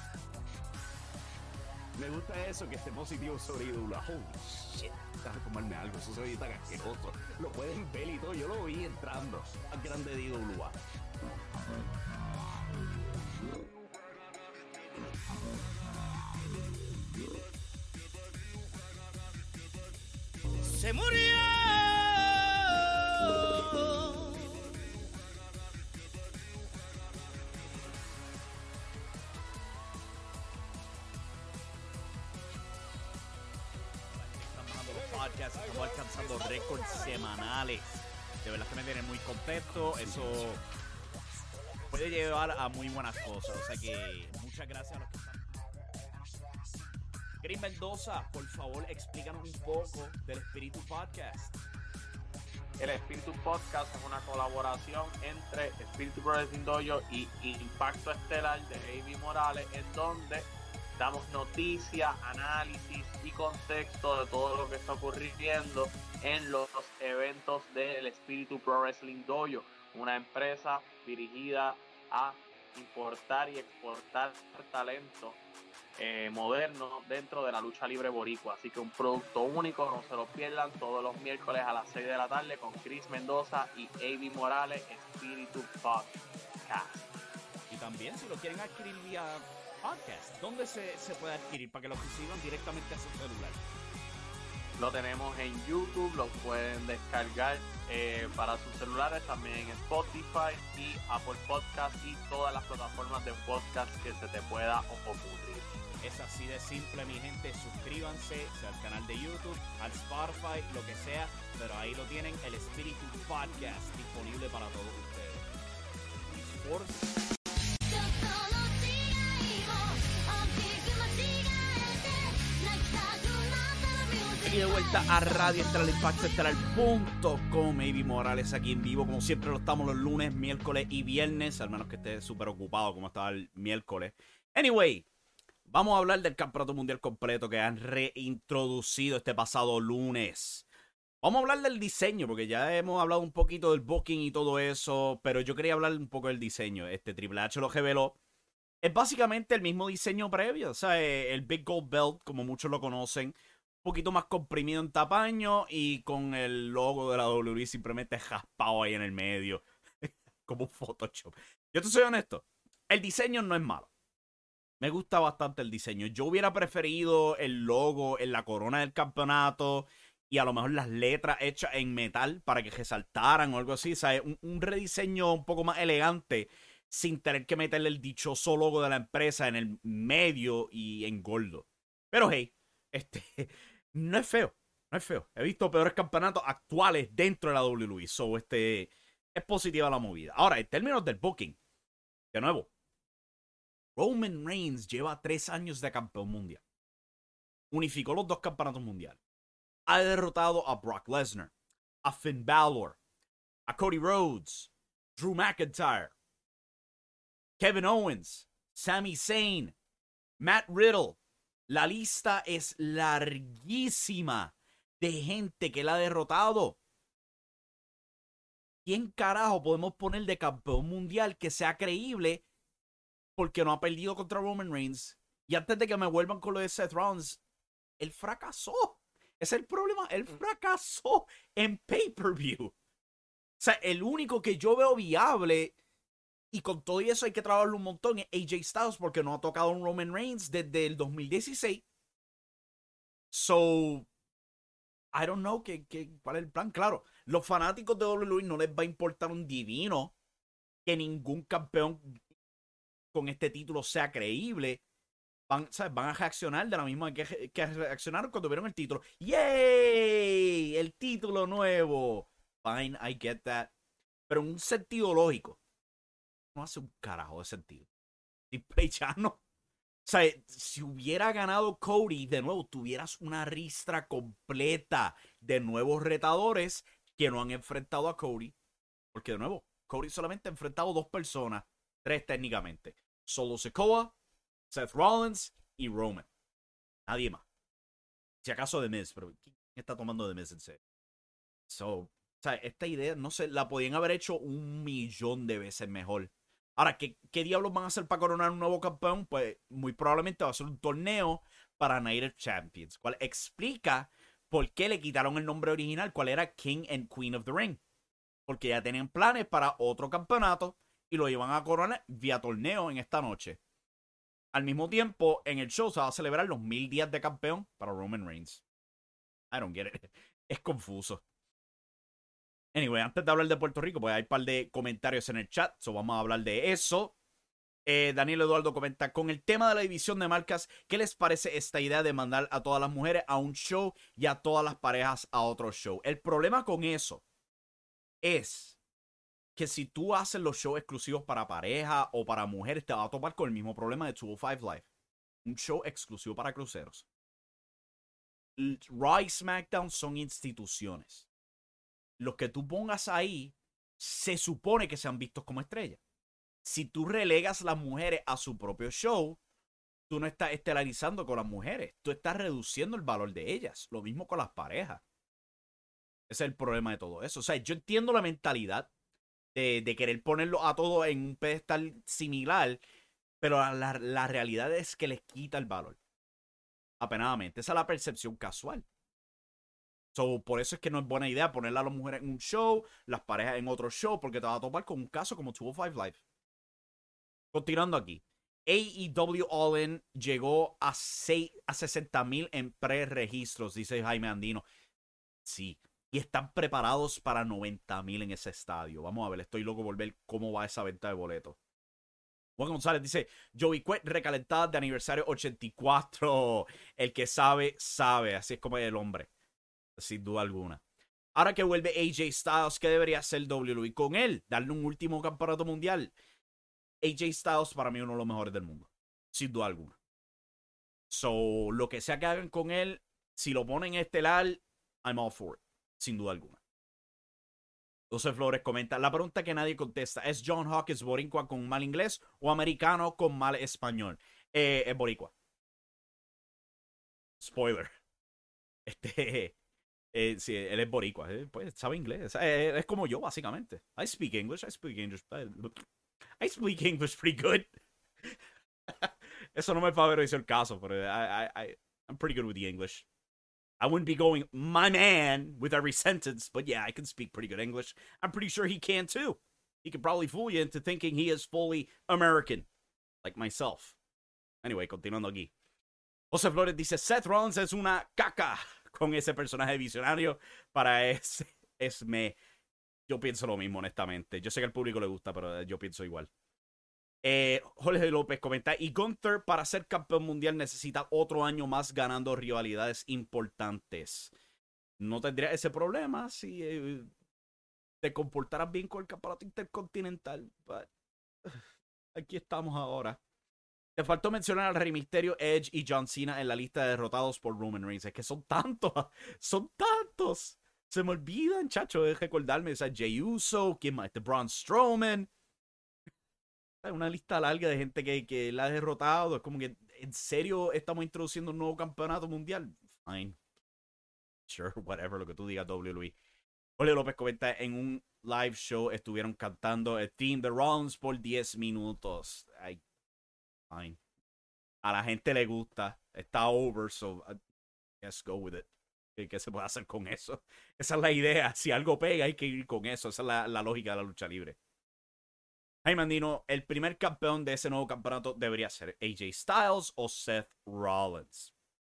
Me gusta eso, que esté positivo sobre D W A. Holy shit. Déjame comerme algo, eso se ve tan asqueroso. Lo pueden ver y todo, yo lo vi entrando. Más grande de D W A. ¡Se murió! Podcast, estamos alcanzando récords semanales. De verdad que me tiene muy contento. Eso puede llevar a muy buenas cosas. O sea que muchas gracias a los que están. Chris Mendoza, por favor, explícanos un poco del Espíritu Podcast. El Espíritu Podcast es una colaboración entre Espíritu Pro Wrestling Dojo y Impacto Estelar de Avi Morales, en donde damos noticias, análisis y contexto de todo lo que está ocurriendo en los eventos del Espíritu Pro Wrestling Dojo, una empresa dirigida a importar y exportar talento eh, moderno dentro de la lucha libre boricua. Así que un producto único, no se lo pierdan, todos los miércoles a las seis de la tarde con Chris Mendoza y Avi Morales, Espíritu Podcast. Y también, si lo quieren adquirir vía podcast, ¿dónde se, se puede adquirir para que lo reciban directamente a su celular? Lo tenemos en YouTube, lo pueden descargar eh, para sus celulares, también en Spotify y Apple Podcast y todas las plataformas de podcast que se te pueda ocurrir. Es así de simple, mi gente. Suscríbanse al canal de YouTube, al Spotify, lo que sea, pero ahí lo tienen, el Espíritu Podcast, disponible para todos ustedes. Por... Aquí de vuelta a Radio Estelar, Impacto Estelar punto com. Avi Morales aquí en vivo, como siempre lo estamos los lunes, miércoles y viernes, al menos que esté súper ocupado como estaba el miércoles. Anyway, vamos a hablar del Campeonato Mundial completo que han reintroducido este pasado lunes. Vamos a hablar del diseño, porque ya hemos hablado un poquito del booking y todo eso, pero yo quería hablar un poco del diseño. Este Triple H lo reveló. Es básicamente el mismo diseño previo, o sea, el Big Gold Belt, como muchos lo conocen, un poquito más comprimido en tamaño y con el logo de la W W E simplemente jaspado ahí en el medio, como un Photoshop. Yo te soy honesto, el diseño no es malo. Me gusta bastante el diseño. Yo hubiera preferido el logo en la corona del campeonato y a lo mejor las letras hechas en metal para que resaltaran o algo así, ¿sabes? Un, un rediseño un poco más elegante sin tener que meterle el dichoso logo de la empresa en el medio y en gordo. Pero hey, este... no es feo, no es feo. He visto peores campeonatos actuales dentro de la W W E. So, este, es positiva la movida. Ahora, en términos del booking, de nuevo, Roman Reigns lleva tres años de campeón mundial. Unificó los dos campeonatos mundiales. Ha derrotado a Brock Lesnar, a Finn Balor, a Cody Rhodes, Drew McIntyre, Kevin Owens, Sami Zayn, Matt Riddle. La lista es larguísima de gente que la ha derrotado. ¿Quién carajo podemos poner de campeón mundial que sea creíble porque no ha perdido contra Roman Reigns? Y antes de que me vuelvan con lo de Seth Rollins, él fracasó. Ese es el problema. Él fracasó en pay-per-view. O sea, el único que yo veo viable, y con todo eso hay que trabajarlo un montón, es A J Styles, porque no ha tocado un Roman Reigns desde el dos mil dieciséis. So, I don't know qué, qué, cuál es el plan. Claro, los fanáticos de W W E no les va a importar un divino que ningún campeón con este título sea creíble. Van, ¿sabes? Van a reaccionar de la misma que, que reaccionaron cuando vieron el título. ¡Yay! El título nuevo. Fine, I get that. Pero en un sentido lógico, no hace un carajo de sentido. Simple ya no. O sea, si hubiera ganado Cody, de nuevo, tuvieras una ristra completa de nuevos retadores que no han enfrentado a Cody. Porque, de nuevo, Cody solamente ha enfrentado dos personas, tres técnicamente. Solo Sikoa, Seth Rollins y Roman. Nadie más. Si acaso The Miz, pero ¿quién está tomando The Miz en serio? So, o sea, esta idea, no sé, la podían haber hecho un millón de veces mejor. Ahora, ¿qué, qué diablos van a hacer para coronar un nuevo campeón? Pues muy probablemente va a ser un torneo para Night of Champions, cual explica por qué le quitaron el nombre original, cuál era King and Queen of the Ring. Porque ya tenían planes para otro campeonato y lo iban a coronar vía torneo en esta noche. Al mismo tiempo, en el show se va a celebrar los mil días de campeón para Roman Reigns. I don't get it. Es confuso. Anyway, antes de hablar de Puerto Rico, pues hay un par de comentarios en el chat, so vamos a hablar de eso. Eh, Daniel Eduardo comenta, con el tema de la división de marcas, ¿qué les parece esta idea de mandar a todas las mujeres a un show y a todas las parejas a otro show? El problema con eso es que si tú haces los shows exclusivos para pareja o para mujeres, te vas a topar con el mismo problema de dos oh cinco Live. Un show exclusivo para cruceros. Raw y SmackDown son instituciones. Los que tú pongas ahí se supone que sean vistos como estrellas. Si tú relegas las mujeres a su propio show, tú no estás estelarizando con las mujeres. Tú estás reduciendo el valor de ellas. Lo mismo con las parejas. Ese es el problema de todo eso. O sea, yo entiendo la mentalidad de, de querer ponerlo a todo en un pedestal similar, pero la, la realidad es que les quita el valor. Apenadamente. Esa es la percepción casual. So, por eso es que no es buena idea ponerle a las mujeres en un show, las parejas en otro show, porque te vas a topar con un caso como dos oh cinco Live. Continuando aquí. A E W All In llegó a, a sesenta mil en pre-registros, dice Jaime Andino. Sí. Y están preparados para noventa mil en ese estadio. Vamos a ver, estoy loco por ver cómo va esa venta de boletos. Juan González dice, Joey Quet recalentada de aniversario ochenta y cuatro. El que sabe, sabe. Así es como es el hombre. Sin duda alguna. Ahora que vuelve A J Styles, ¿qué debería hacer W W E con él? Darle un último campeonato mundial. A J Styles para mí es uno de los mejores del mundo. Sin duda alguna. So, lo que sea que hagan con él, si lo ponen estelar, I'm all for it. Sin duda alguna. José Flores comenta, la pregunta que nadie contesta, ¿es John Hawkins boricua con mal inglés o americano con mal español? Eh, es boricua. Spoiler. Este... Eh, sí, él es boricua, eh, pues sabe inglés. Eh, es como yo, básicamente. I speak English, I speak English. I speak English pretty good. Eso no me favoreció el caso, pero I, I, I, I'm pretty good with the English. I wouldn't be going, my man, with every sentence, but yeah, I can speak pretty good English. I'm pretty sure he can too. He could probably fool you into thinking he is fully American, like myself. Anyway, continuando aquí. José Flores dice, Seth Rollins es una caca con ese personaje visionario para ese, es me. Yo pienso lo mismo, honestamente. Yo sé que al público le gusta, pero yo pienso igual. Eh, Jorge López comenta, y Gunther para ser campeón mundial necesita otro año más ganando rivalidades importantes. No tendría ese problema si eh, te comportaras bien con el campeonato intercontinental. But, uh, aquí estamos ahora. Te faltó mencionar al Rey Mysterio, Edge y John Cena en la lista de derrotados por Roman Reigns. Es que son tantos, son tantos. Se me olvidan, chacho, de recordarme. O sea, Jey Uso, ¿quién más? Este Braun Strowman. Una lista larga de gente que, que la ha derrotado. Es como que, ¿en serio estamos introduciendo un nuevo campeonato mundial? Fine. Sure, whatever, lo que tú digas, W W E. Jorge López comenta, en un live show estuvieron cantando el theme de Rollins por diez minutos. Ay, fine. A la gente le gusta. Está over, so I guess go with it. ¿Qué se puede hacer con eso? Esa es la idea. Si algo pega, hay que ir con eso. Esa es la, la lógica de la lucha libre. Jaime Andino, el primer campeón de ese nuevo campeonato debería ser A J Styles o Seth Rollins.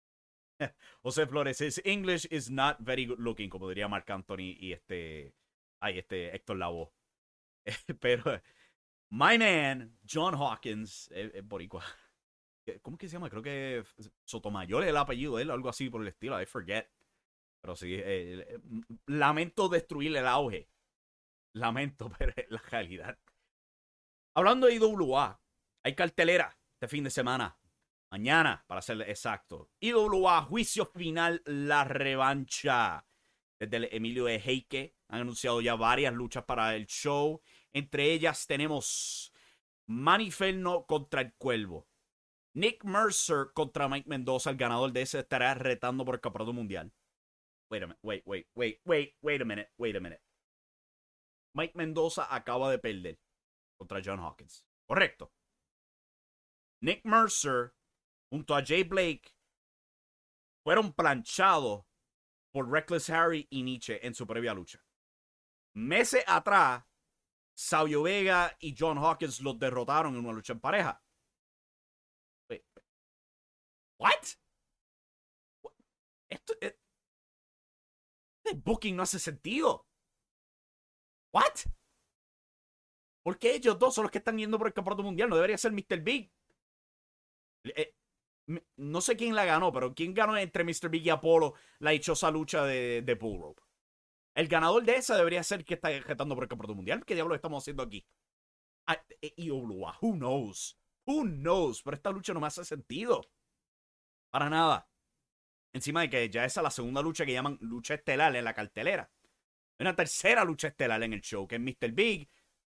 José Flores, his English is not very good looking, como diría Marc Anthony y este, ay, este Héctor Lavoe. Pero, my man, John Hawkins, es, es boricua. ¿Cómo que se llama? Creo que Sotomayor es el apellido de él, algo así por el estilo, I forget. Pero sí, eh, lamento destruir el auge. Lamento, pero es la realidad. Hablando de I W A, hay cartelera este fin de semana. Mañana, para ser exacto. I W A, juicio final, la revancha. Desde el Emilio Ejeike, han anunciado ya varias luchas para el show. Entre ellas tenemos Manny Ferno contra el Cuervo. Nick Mercer contra Mike Mendoza. El ganador de ese estará retando por el campeonato mundial. Wait a minute, wait, wait, wait, wait, wait a minute, wait a minute. Mike Mendoza acaba de perder contra John Hawkins. Correcto. Nick Mercer junto a Jay Blake fueron planchados por Reckless Harry y Nietzsche en su previa lucha. Meses atrás, Savio Vega y John Hawkins los derrotaron en una lucha en pareja. Wait, wait. What? What? Esto, eh, este booking no hace sentido. What? ¿Por qué ellos dos son los que están yendo por el campeonato mundial? No debería ser mister Big. Eh, no sé quién la ganó, pero ¿quién ganó entre mister Big y Apolo la dichosa lucha de, de Bull Rope? El ganador de esa debería ser el que está retando por el campeonato mundial. ¿Qué diablos estamos haciendo aquí? Ah, I W A, who knows? Who knows? Pero esta lucha no me hace sentido. Para nada. Encima de que ya esa es la segunda lucha que llaman lucha estelar en la cartelera. Hay una tercera lucha estelar en el show, que es mister Big.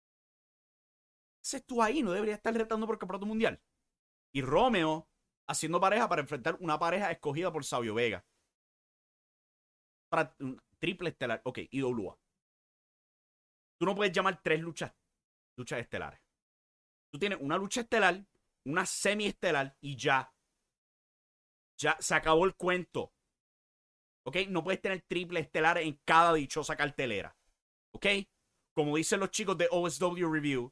Ese tú ahí no debería estar retando por el campeonato mundial. Y Romeo haciendo pareja para enfrentar una pareja escogida por Savio Vega. Para un triple estelar. Ok, I W A. Tú no puedes llamar tres luchas, luchas estelares. Tú tienes una lucha estelar, una semi-estelar y ya. Ya se acabó el cuento. ¿Ok? No puedes tener triple estelares en cada dichosa cartelera. ¿Ok? Como dicen los chicos de O S W Review.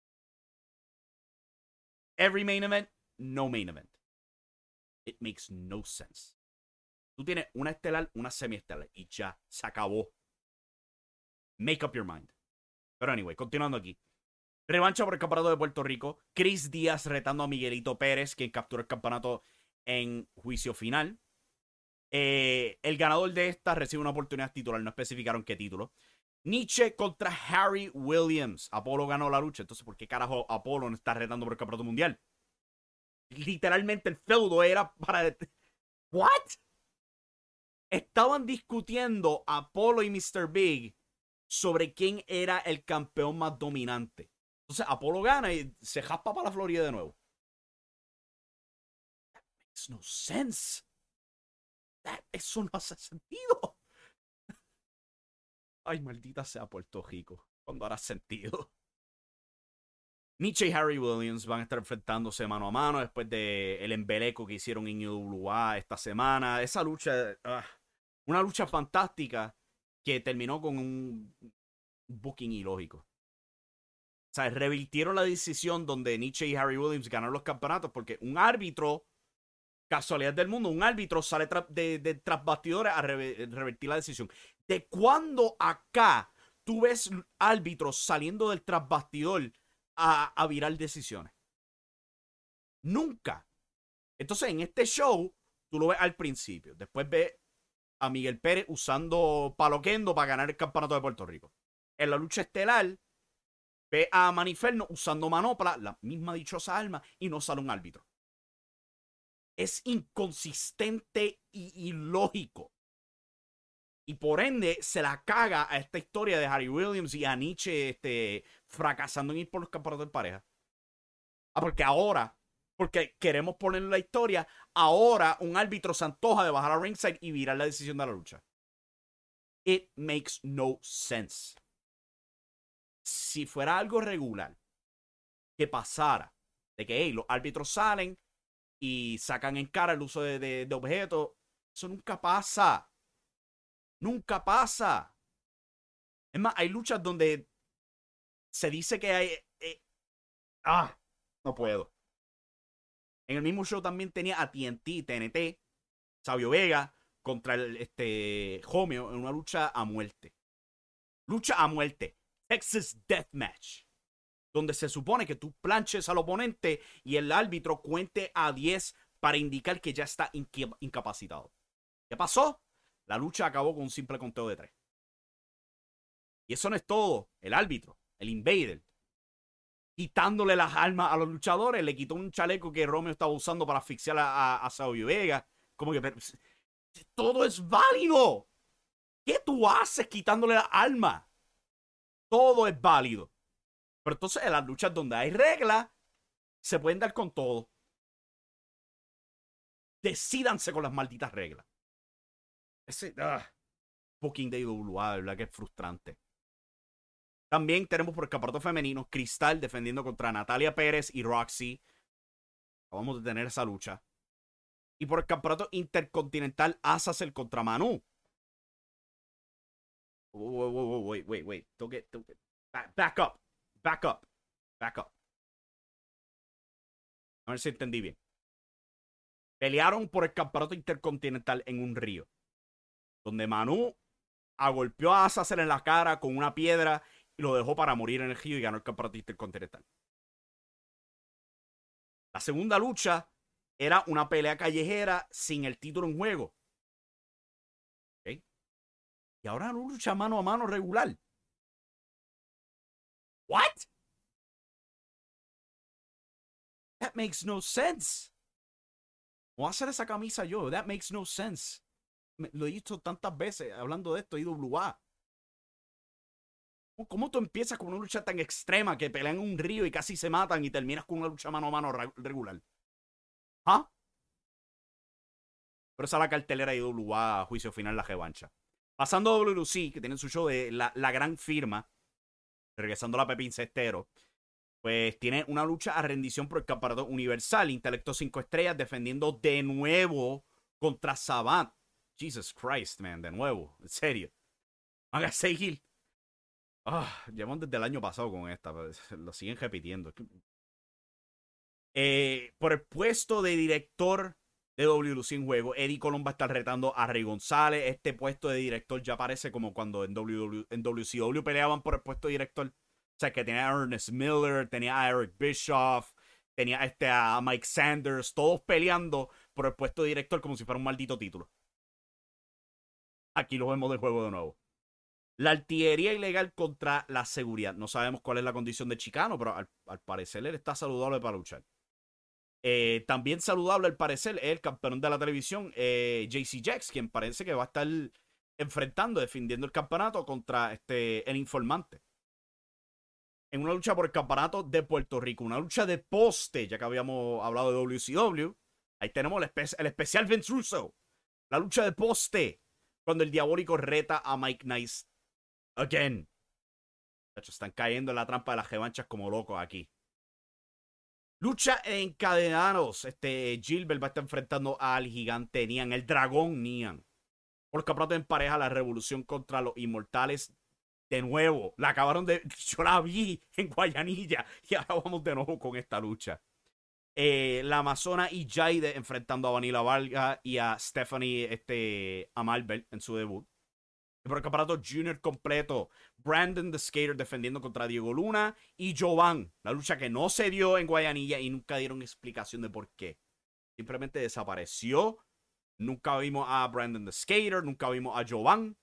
Every main event, no main event. It makes no sense. Tú tienes una estelar, una semi-estelar y ya se acabó. Make up your mind. Pero anyway, continuando aquí. Revancha por el campeonato de Puerto Rico. Chris Díaz retando a Miguelito Pérez, quien capturó el campeonato en juicio final. Eh, el ganador de esta recibe una oportunidad titular. No especificaron qué título. Nietzsche contra Harry Williams. Apolo ganó la lucha. Entonces, ¿por qué carajo Apolo no está retando por el campeonato mundial? Literalmente el feudo era para... ¿What? Estaban discutiendo Apolo y mister Big sobre quién era el campeón más dominante. Entonces Apolo gana y se jaspa para la Florida de nuevo. That makes no sense. That, eso no hace sentido. Ay, maldita sea Puerto Rico. Cuando hará sentido. Nietzsche y Harry Williams van a estar enfrentándose mano a mano después del embeleco que hicieron en I W A esta semana. Esa lucha, uh, una lucha fantástica que terminó con un booking ilógico. O sea, revirtieron la decisión donde Nietzsche y Harry Williams ganaron los campeonatos porque un árbitro, casualidad del mundo, un árbitro sale tra de, de tras bastidores a re revertir la decisión. ¿De cuándo acá tú ves árbitros saliendo del tras bastidor a, a virar decisiones? Nunca. Entonces, en este show, tú lo ves al principio. Después ves a Miguel Pérez usando paloquendo para ganar el campeonato de Puerto Rico. En la lucha estelar, ve a Manny Ferno usando manopla, la misma dichosa arma, y no sale un árbitro. Es inconsistente y ilógico. Y por ende, se la caga a esta historia de Harry Williams y a Nietzsche este, fracasando en ir por los campeonatos de pareja. Ah, porque ahora, porque queremos poner la historia, ahora un árbitro se antoja de bajar a ringside y virar la decisión de la lucha. It makes no sense. Si fuera algo regular, que pasara, de que hey, los árbitros salen y sacan en cara el uso de, de, de objetos, eso nunca pasa. Nunca pasa. Es más, hay luchas donde se dice que hay... Eh, ah, no puedo. En el mismo show también tenía a T N T, T N T, Savio Vega contra el, este, Homeo en una lucha a muerte. Lucha a muerte. Texas Deathmatch. Donde se supone que tú planches al oponente y el árbitro cuente a diez para indicar que ya está inca incapacitado. ¿Qué pasó? La lucha acabó con un simple conteo de tres. Y eso no es todo. El árbitro, el invader, quitándole las armas a los luchadores, le quitó un chaleco que Romeo estaba usando para asfixiar a, a, a Savio Vega. Como que pero, todo es válido. ¿Qué tú haces quitándole la alma? Todo es válido. Pero entonces en las luchas donde hay reglas, se pueden dar con todo. Decídanse con las malditas reglas. Ese uh, fucking de I W A, de verdad que es frustrante. También tenemos por el campeonato femenino Cristal defendiendo contra Natalia Pérez y Roxy. Acabamos de tener esa lucha. Y por el campeonato intercontinental Azazel contra Manu. Wait, wait, wait. Don't get, don't get. Back, back up. Back up. Back up. A ver si entendí bien. Pelearon por el campeonato intercontinental en un río. Donde Manu agolpeó a Azazel en la cara con una piedra y lo dejó para morir en el río y ganó el campeonato intercontinental. La segunda lucha era una pelea callejera sin el título en juego. ¿Okay? Y ahora una lucha mano a mano regular. What? That makes no sense. Voy a hacer esa camisa yo. That makes no sense. Me, lo he dicho tantas veces hablando de esto, I W A. ¿Cómo tú empiezas con una lucha tan extrema que pelean en un río y casi se matan y terminas con una lucha mano a mano regular? ¿Ah? Pero esa es la cartelera de I W A, juicio final, la revancha. Pasando a W W C, que tienen su show de la, la gran firma, regresando a la Pepín Cestero, pues tiene una lucha a rendición por el campeonato universal. Intelecto cinco estrellas defendiendo de nuevo contra Savant. Jesus Christ, man, de nuevo, en serio. Van a seguir. Ah, llevamos desde el año pasado con esta, pero lo siguen repitiendo. Eh, por el puesto de director de W W C en juego, Eddie Colón va a estar retando a Rey González. Este puesto de director ya parece como cuando en, W W, en W C W peleaban por el puesto de director. O sea, que tenía a Ernest Miller, tenía a Eric Bischoff, tenía este, a Mike Sanders, todos peleando por el puesto de director como si fuera un maldito título. Aquí lo vemos del juego de nuevo. La artillería ilegal contra la seguridad. No sabemos cuál es la condición de Chicano, pero al, al parecer él está saludable para luchar. Eh, también saludable al parecer es el campeón de la televisión, eh, J C Jax, quien parece que va a estar enfrentando, defendiendo el campeonato contra este, el informante. En una lucha por el campeonato de Puerto Rico. Una lucha de poste, ya que habíamos hablado de W C W. Ahí tenemos el, espe el especial Vince Russo. La lucha de poste. Cuando el Diabólico reta a Mike Nice. Again. De hecho, están cayendo en la trampa de las revanchas como locos aquí. Lucha encadenados. Este Gilbert va a estar enfrentando al gigante Nian, el dragón Nian. Por el campeonato en pareja, la revolución contra los inmortales. De nuevo, la acabaron de... Yo la vi en Guayanilla y ahora vamos de nuevo con esta lucha. Eh, la Amazona y Jaide enfrentando a Vanilla Vargas y a Stephanie este, Amalbert en su debut. Y por el campeonato junior completo, Brandon the Skater defendiendo contra Diego Luna y Jovan. La lucha que no se dio en Guayanilla y nunca dieron explicación de por qué. Simplemente desapareció. Nunca vimos a Brandon the Skater, nunca vimos a Jovan.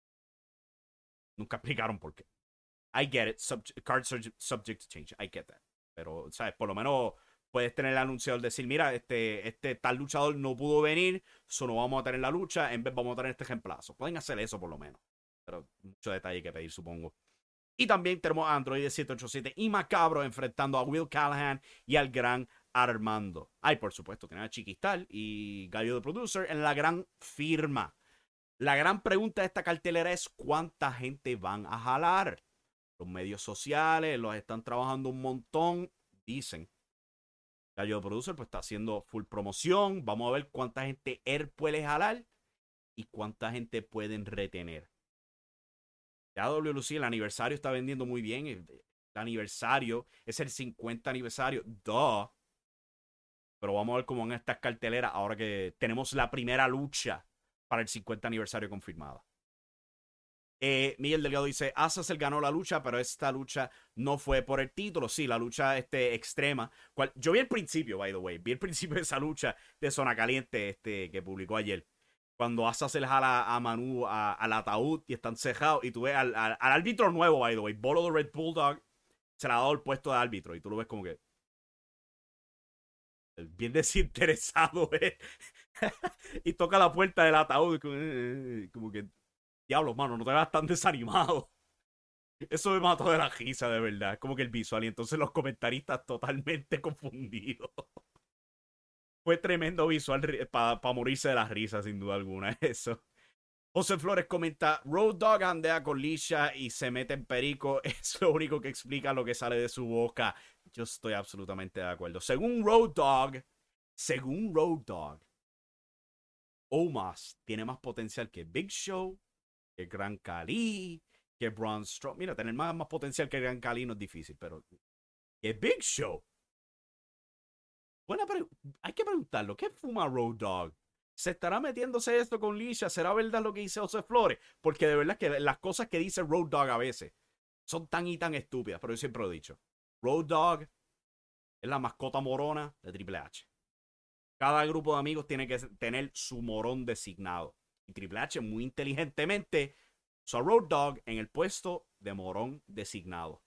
Nunca explicaron por qué. I get it. Subject, cards are subject to change. I get that. Pero, ¿sabes? Por lo menos puedes tener el anunciador decir, mira, este, este tal luchador no pudo venir, solo vamos a tener la lucha, en vez vamos a tener este reemplazo. Pueden hacer eso por lo menos. Pero mucho detalle que pedir, supongo. Y también tenemos a Android siete ocho siete y Macabro enfrentando a Will Callahan y al gran Armando. Ay, por supuesto, tienen a Chiquistal y Gallo the Producer en la gran firma. La gran pregunta de esta cartelera es ¿cuánta gente van a jalar? Los medios sociales los están trabajando un montón, dicen. Gallo Producer pues está haciendo full promoción. Vamos a ver cuánta gente él puede jalar y cuánta gente pueden retener. Ya W W C, el aniversario está vendiendo muy bien. El, el aniversario es el cincuenta aniversario. Duh. Pero vamos a ver cómo van estas carteleras ahora que tenemos la primera lucha para el cincuenta aniversario confirmada. Eh, Miguel Delgado dice, Azazel ganó la lucha, pero esta lucha no fue por el título. Sí, la lucha este, extrema. Cual, yo vi el principio, by the way. Vi el principio de esa lucha de Zona Caliente este, que publicó ayer. Cuando Azazel jala a Manu a, al ataúd y están cejados. Y tú ves al, al, al árbitro nuevo, by the way. Bolo de Red Bulldog se le ha dado el puesto de árbitro. Y tú lo ves como que... bien desinteresado, ¿eh? Y toca la puerta del ataúd. Como, como que... Diablos, mano, no te veas tan desanimado. Eso me mató de la risa, de verdad. Como que el visual. Y entonces los comentaristas totalmente confundidos. Fue tremendo visual para pa morirse de la risa, sin duda alguna. Eso. José Flores comenta: Road Dogg andea con Lisha y se mete en perico. Es lo único que explica lo que sale de su boca. Yo estoy absolutamente de acuerdo. Según Road Dogg, según Road Dogg, Omos tiene más potencial que Big Show, que Gran Khali, que Braun Strowman. Mira, tener más, más potencial que Gran Khali no es difícil, pero que Big Show. Buena Hay que preguntarlo. ¿Qué fuma Road Dogg? ¿Se estará metiéndose esto con Lisha? ¿Será verdad lo que dice José Flores? Porque de verdad que las cosas que dice Road Dogg a veces son tan y tan estúpidas, pero yo siempre lo he dicho. Road Dogg es la mascota morona de Triple H. Cada grupo de amigos tiene que tener su morón designado. Y Triple H muy inteligentemente puso a Road Dogg en el puesto de morón designado.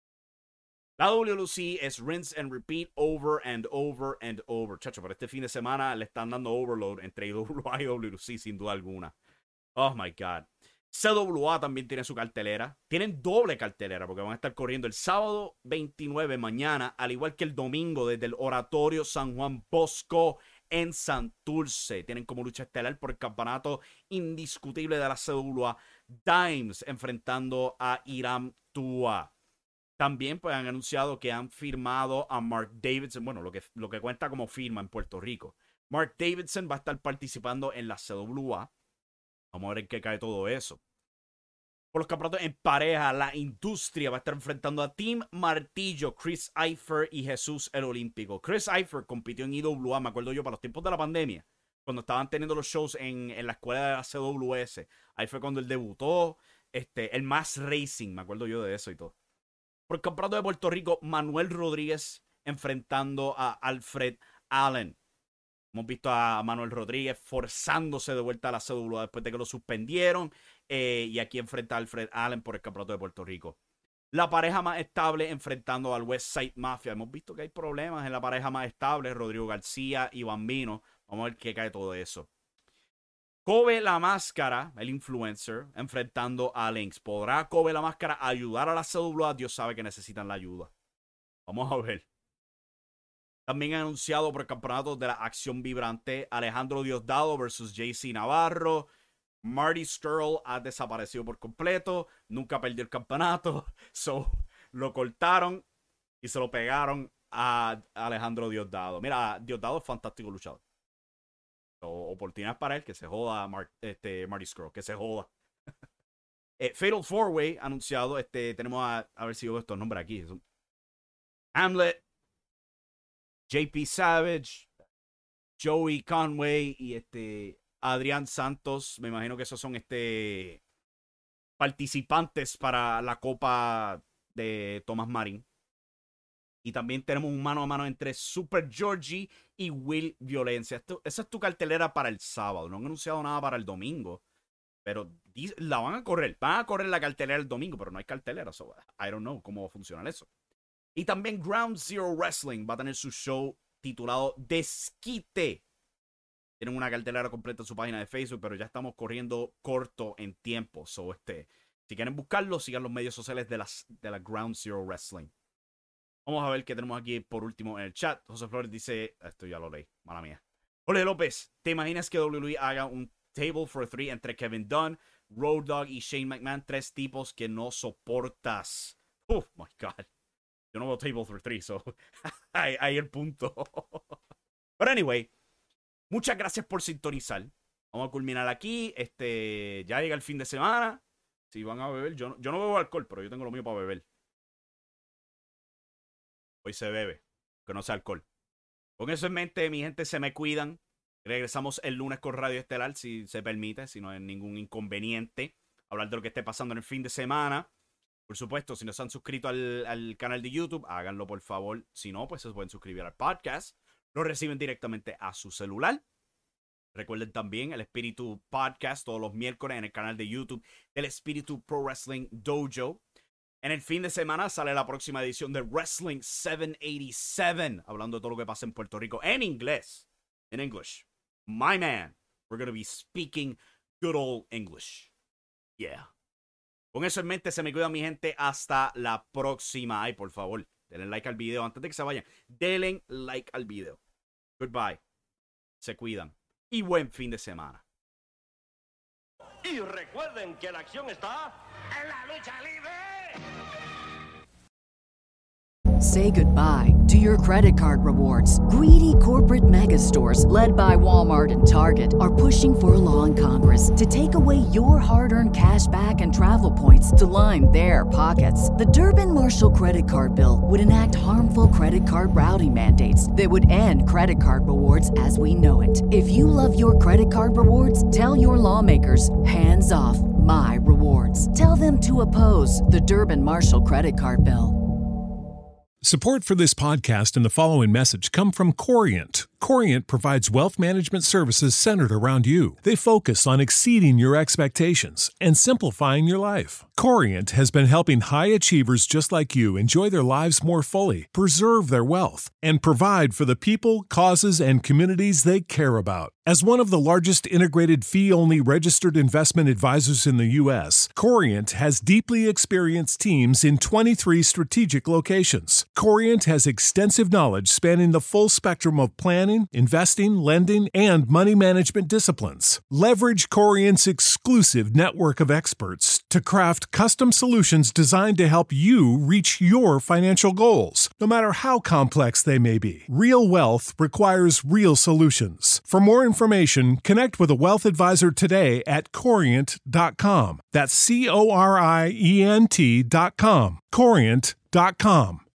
La W W C es rinse and repeat over and over and over. Chacho, pero este fin de semana le están dando overload entre W A y W W C sin duda alguna. Oh my God. C W A también tiene su cartelera. Tienen doble cartelera porque van a estar corriendo el sábado veintinueve mañana, al igual que el domingo desde el Oratorio San Juan Bosco en Santurce. Tienen como lucha estelar por el campeonato indiscutible de la C W A, Dimes enfrentando a Iram Tua. También pues han anunciado que han firmado a Mark Davidson, bueno, lo que, lo que cuenta como firma en Puerto Rico. Mark Davidson va a estar participando en la C W A. Vamos a ver en qué cae todo eso. Por los campeonatos en pareja, la industria va a estar enfrentando a Team Martillo, Chris Ifer y Jesús el Olímpico. Chris Ifer compitió en I W A, me acuerdo yo, para los tiempos de la pandemia, cuando estaban teniendo los shows en, en la escuela de la C W S. Ahí fue cuando él debutó, este, el Mass Racing, me acuerdo yo de eso y todo. Por el campeonato de Puerto Rico, Manuel Rodríguez enfrentando a Alfred Allen. Hemos visto a Manuel Rodríguez forzándose de vuelta a la C W A después de que lo suspendieron. Eh, y aquí enfrenta a Alfred Allen por el campeonato de Puerto Rico. La pareja más estable enfrentando al West Side Mafia. Hemos visto que hay problemas en la pareja más estable. Rodrigo García y Bambino. Vamos a ver qué cae todo eso. Kobe la Máscara, el influencer, enfrentando a Lynx. ¿Podrá Kobe la Máscara ayudar a la C W A? Dios sabe que necesitan la ayuda. Vamos a ver. También han anunciado por el campeonato de la Acción Vibrante Alejandro Diosdado versus J C Navarro. Marty Scurll ha desaparecido por completo. Nunca perdió el campeonato. So, lo cortaron y se lo pegaron a Alejandro Diosdado. Mira, Diosdado es fantástico luchador. O oportunidades para él, que se joda Mar este, Marty Scurll, que se joda. eh, Fatal four way anunciado. Este, tenemos a, a ver si veo estos nombres aquí. Hamlet, J P Savage, Joey Conway y este Adrián Santos. Me imagino que esos son este participantes para la Copa de Tomás Marín. Y también tenemos un mano a mano entre Super Georgie y Will Violencia. Esto, esa es tu cartelera para el sábado. No han anunciado nada para el domingo. Pero la van a correr. Van a correr la cartelera el domingo, pero no hay cartelera. So, I don't know cómo va a funcionar eso. Y también Ground Zero Wrestling va a tener su show titulado Desquite. Tienen una cartelera completa en su página de Facebook, pero ya estamos corriendo corto en tiempo. So, este, si quieren buscarlo, sigan los medios sociales de, las, de la Ground Zero Wrestling. Vamos a ver qué tenemos aquí por último en el chat. José Flores dice, esto ya lo leí, mala mía. Ole López, ¿te imaginas que W W E haga un table for three entre Kevin Dunn, Road Dogg y Shane McMahon? Tres tipos que no soportas. Oh my God. Yo no veo table for three, so ahí, ahí el punto. Pero anyway, muchas gracias por sintonizar. Vamos a culminar aquí. Este, ya llega el fin de semana. Si van a beber, yo, yo no bebo alcohol, pero yo tengo lo mío para beber. Hoy se bebe, que no sea alcohol. Con eso en mente, mi gente, se me cuidan. Regresamos el lunes con Radio Estelar, si se permite, si no hay ningún inconveniente. Hablar de lo que esté pasando en el fin de semana. Por supuesto, si no se han suscrito al, al canal de YouTube, háganlo por favor. Si no, pues se pueden suscribir al podcast. Lo reciben directamente a su celular. Recuerden también el Espíritu Podcast todos los miércoles en el canal de YouTube del Espíritu Pro Wrestling Dojo. En el fin de semana sale la próxima edición de Wrestling seven eighty-seven, hablando de todo lo que pasa en Puerto Rico en inglés. In English. My man, we're going to be speaking good old English. Yeah. Con eso en mente, se me cuida mi gente. Hasta la próxima. Ay, por favor, denle like al video antes de que se vayan. Denle like al video. Goodbye. Se cuidan. Y buen fin de semana. Y recuerden que la acción está en la lucha libre. Say goodbye to your credit card rewards. Greedy corporate mega stores, led by Walmart and Target, are pushing for a law in Congress to take away your hard-earned cash back and travel points to line their pockets. The Durbin-Marshall credit card bill would enact harmful credit card routing mandates that would end credit card rewards as we know it. If you love your credit card rewards, tell your lawmakers, hands off my rewards. Tell them to oppose the Durbin-Marshall credit card bill. Support for this podcast and the following message come from Corient. Corient provides wealth management services centered around you. They focus on exceeding your expectations and simplifying your life. Corient has been helping high achievers just like you enjoy their lives more fully, preserve their wealth, and provide for the people, causes, and communities they care about. As one of the largest integrated fee-only registered investment advisors in the U S, Corient has deeply experienced teams in twenty-three strategic locations. Corient has extensive knowledge spanning the full spectrum of planning, investing, lending, and money management disciplines. Leverage Corient's exclusive network of experts to craft custom solutions designed to help you reach your financial goals, no matter how complex they may be. Real wealth requires real solutions. For more information, connect with a wealth advisor today at corient dot com. That's C O R I E N T dot com. corient dot com.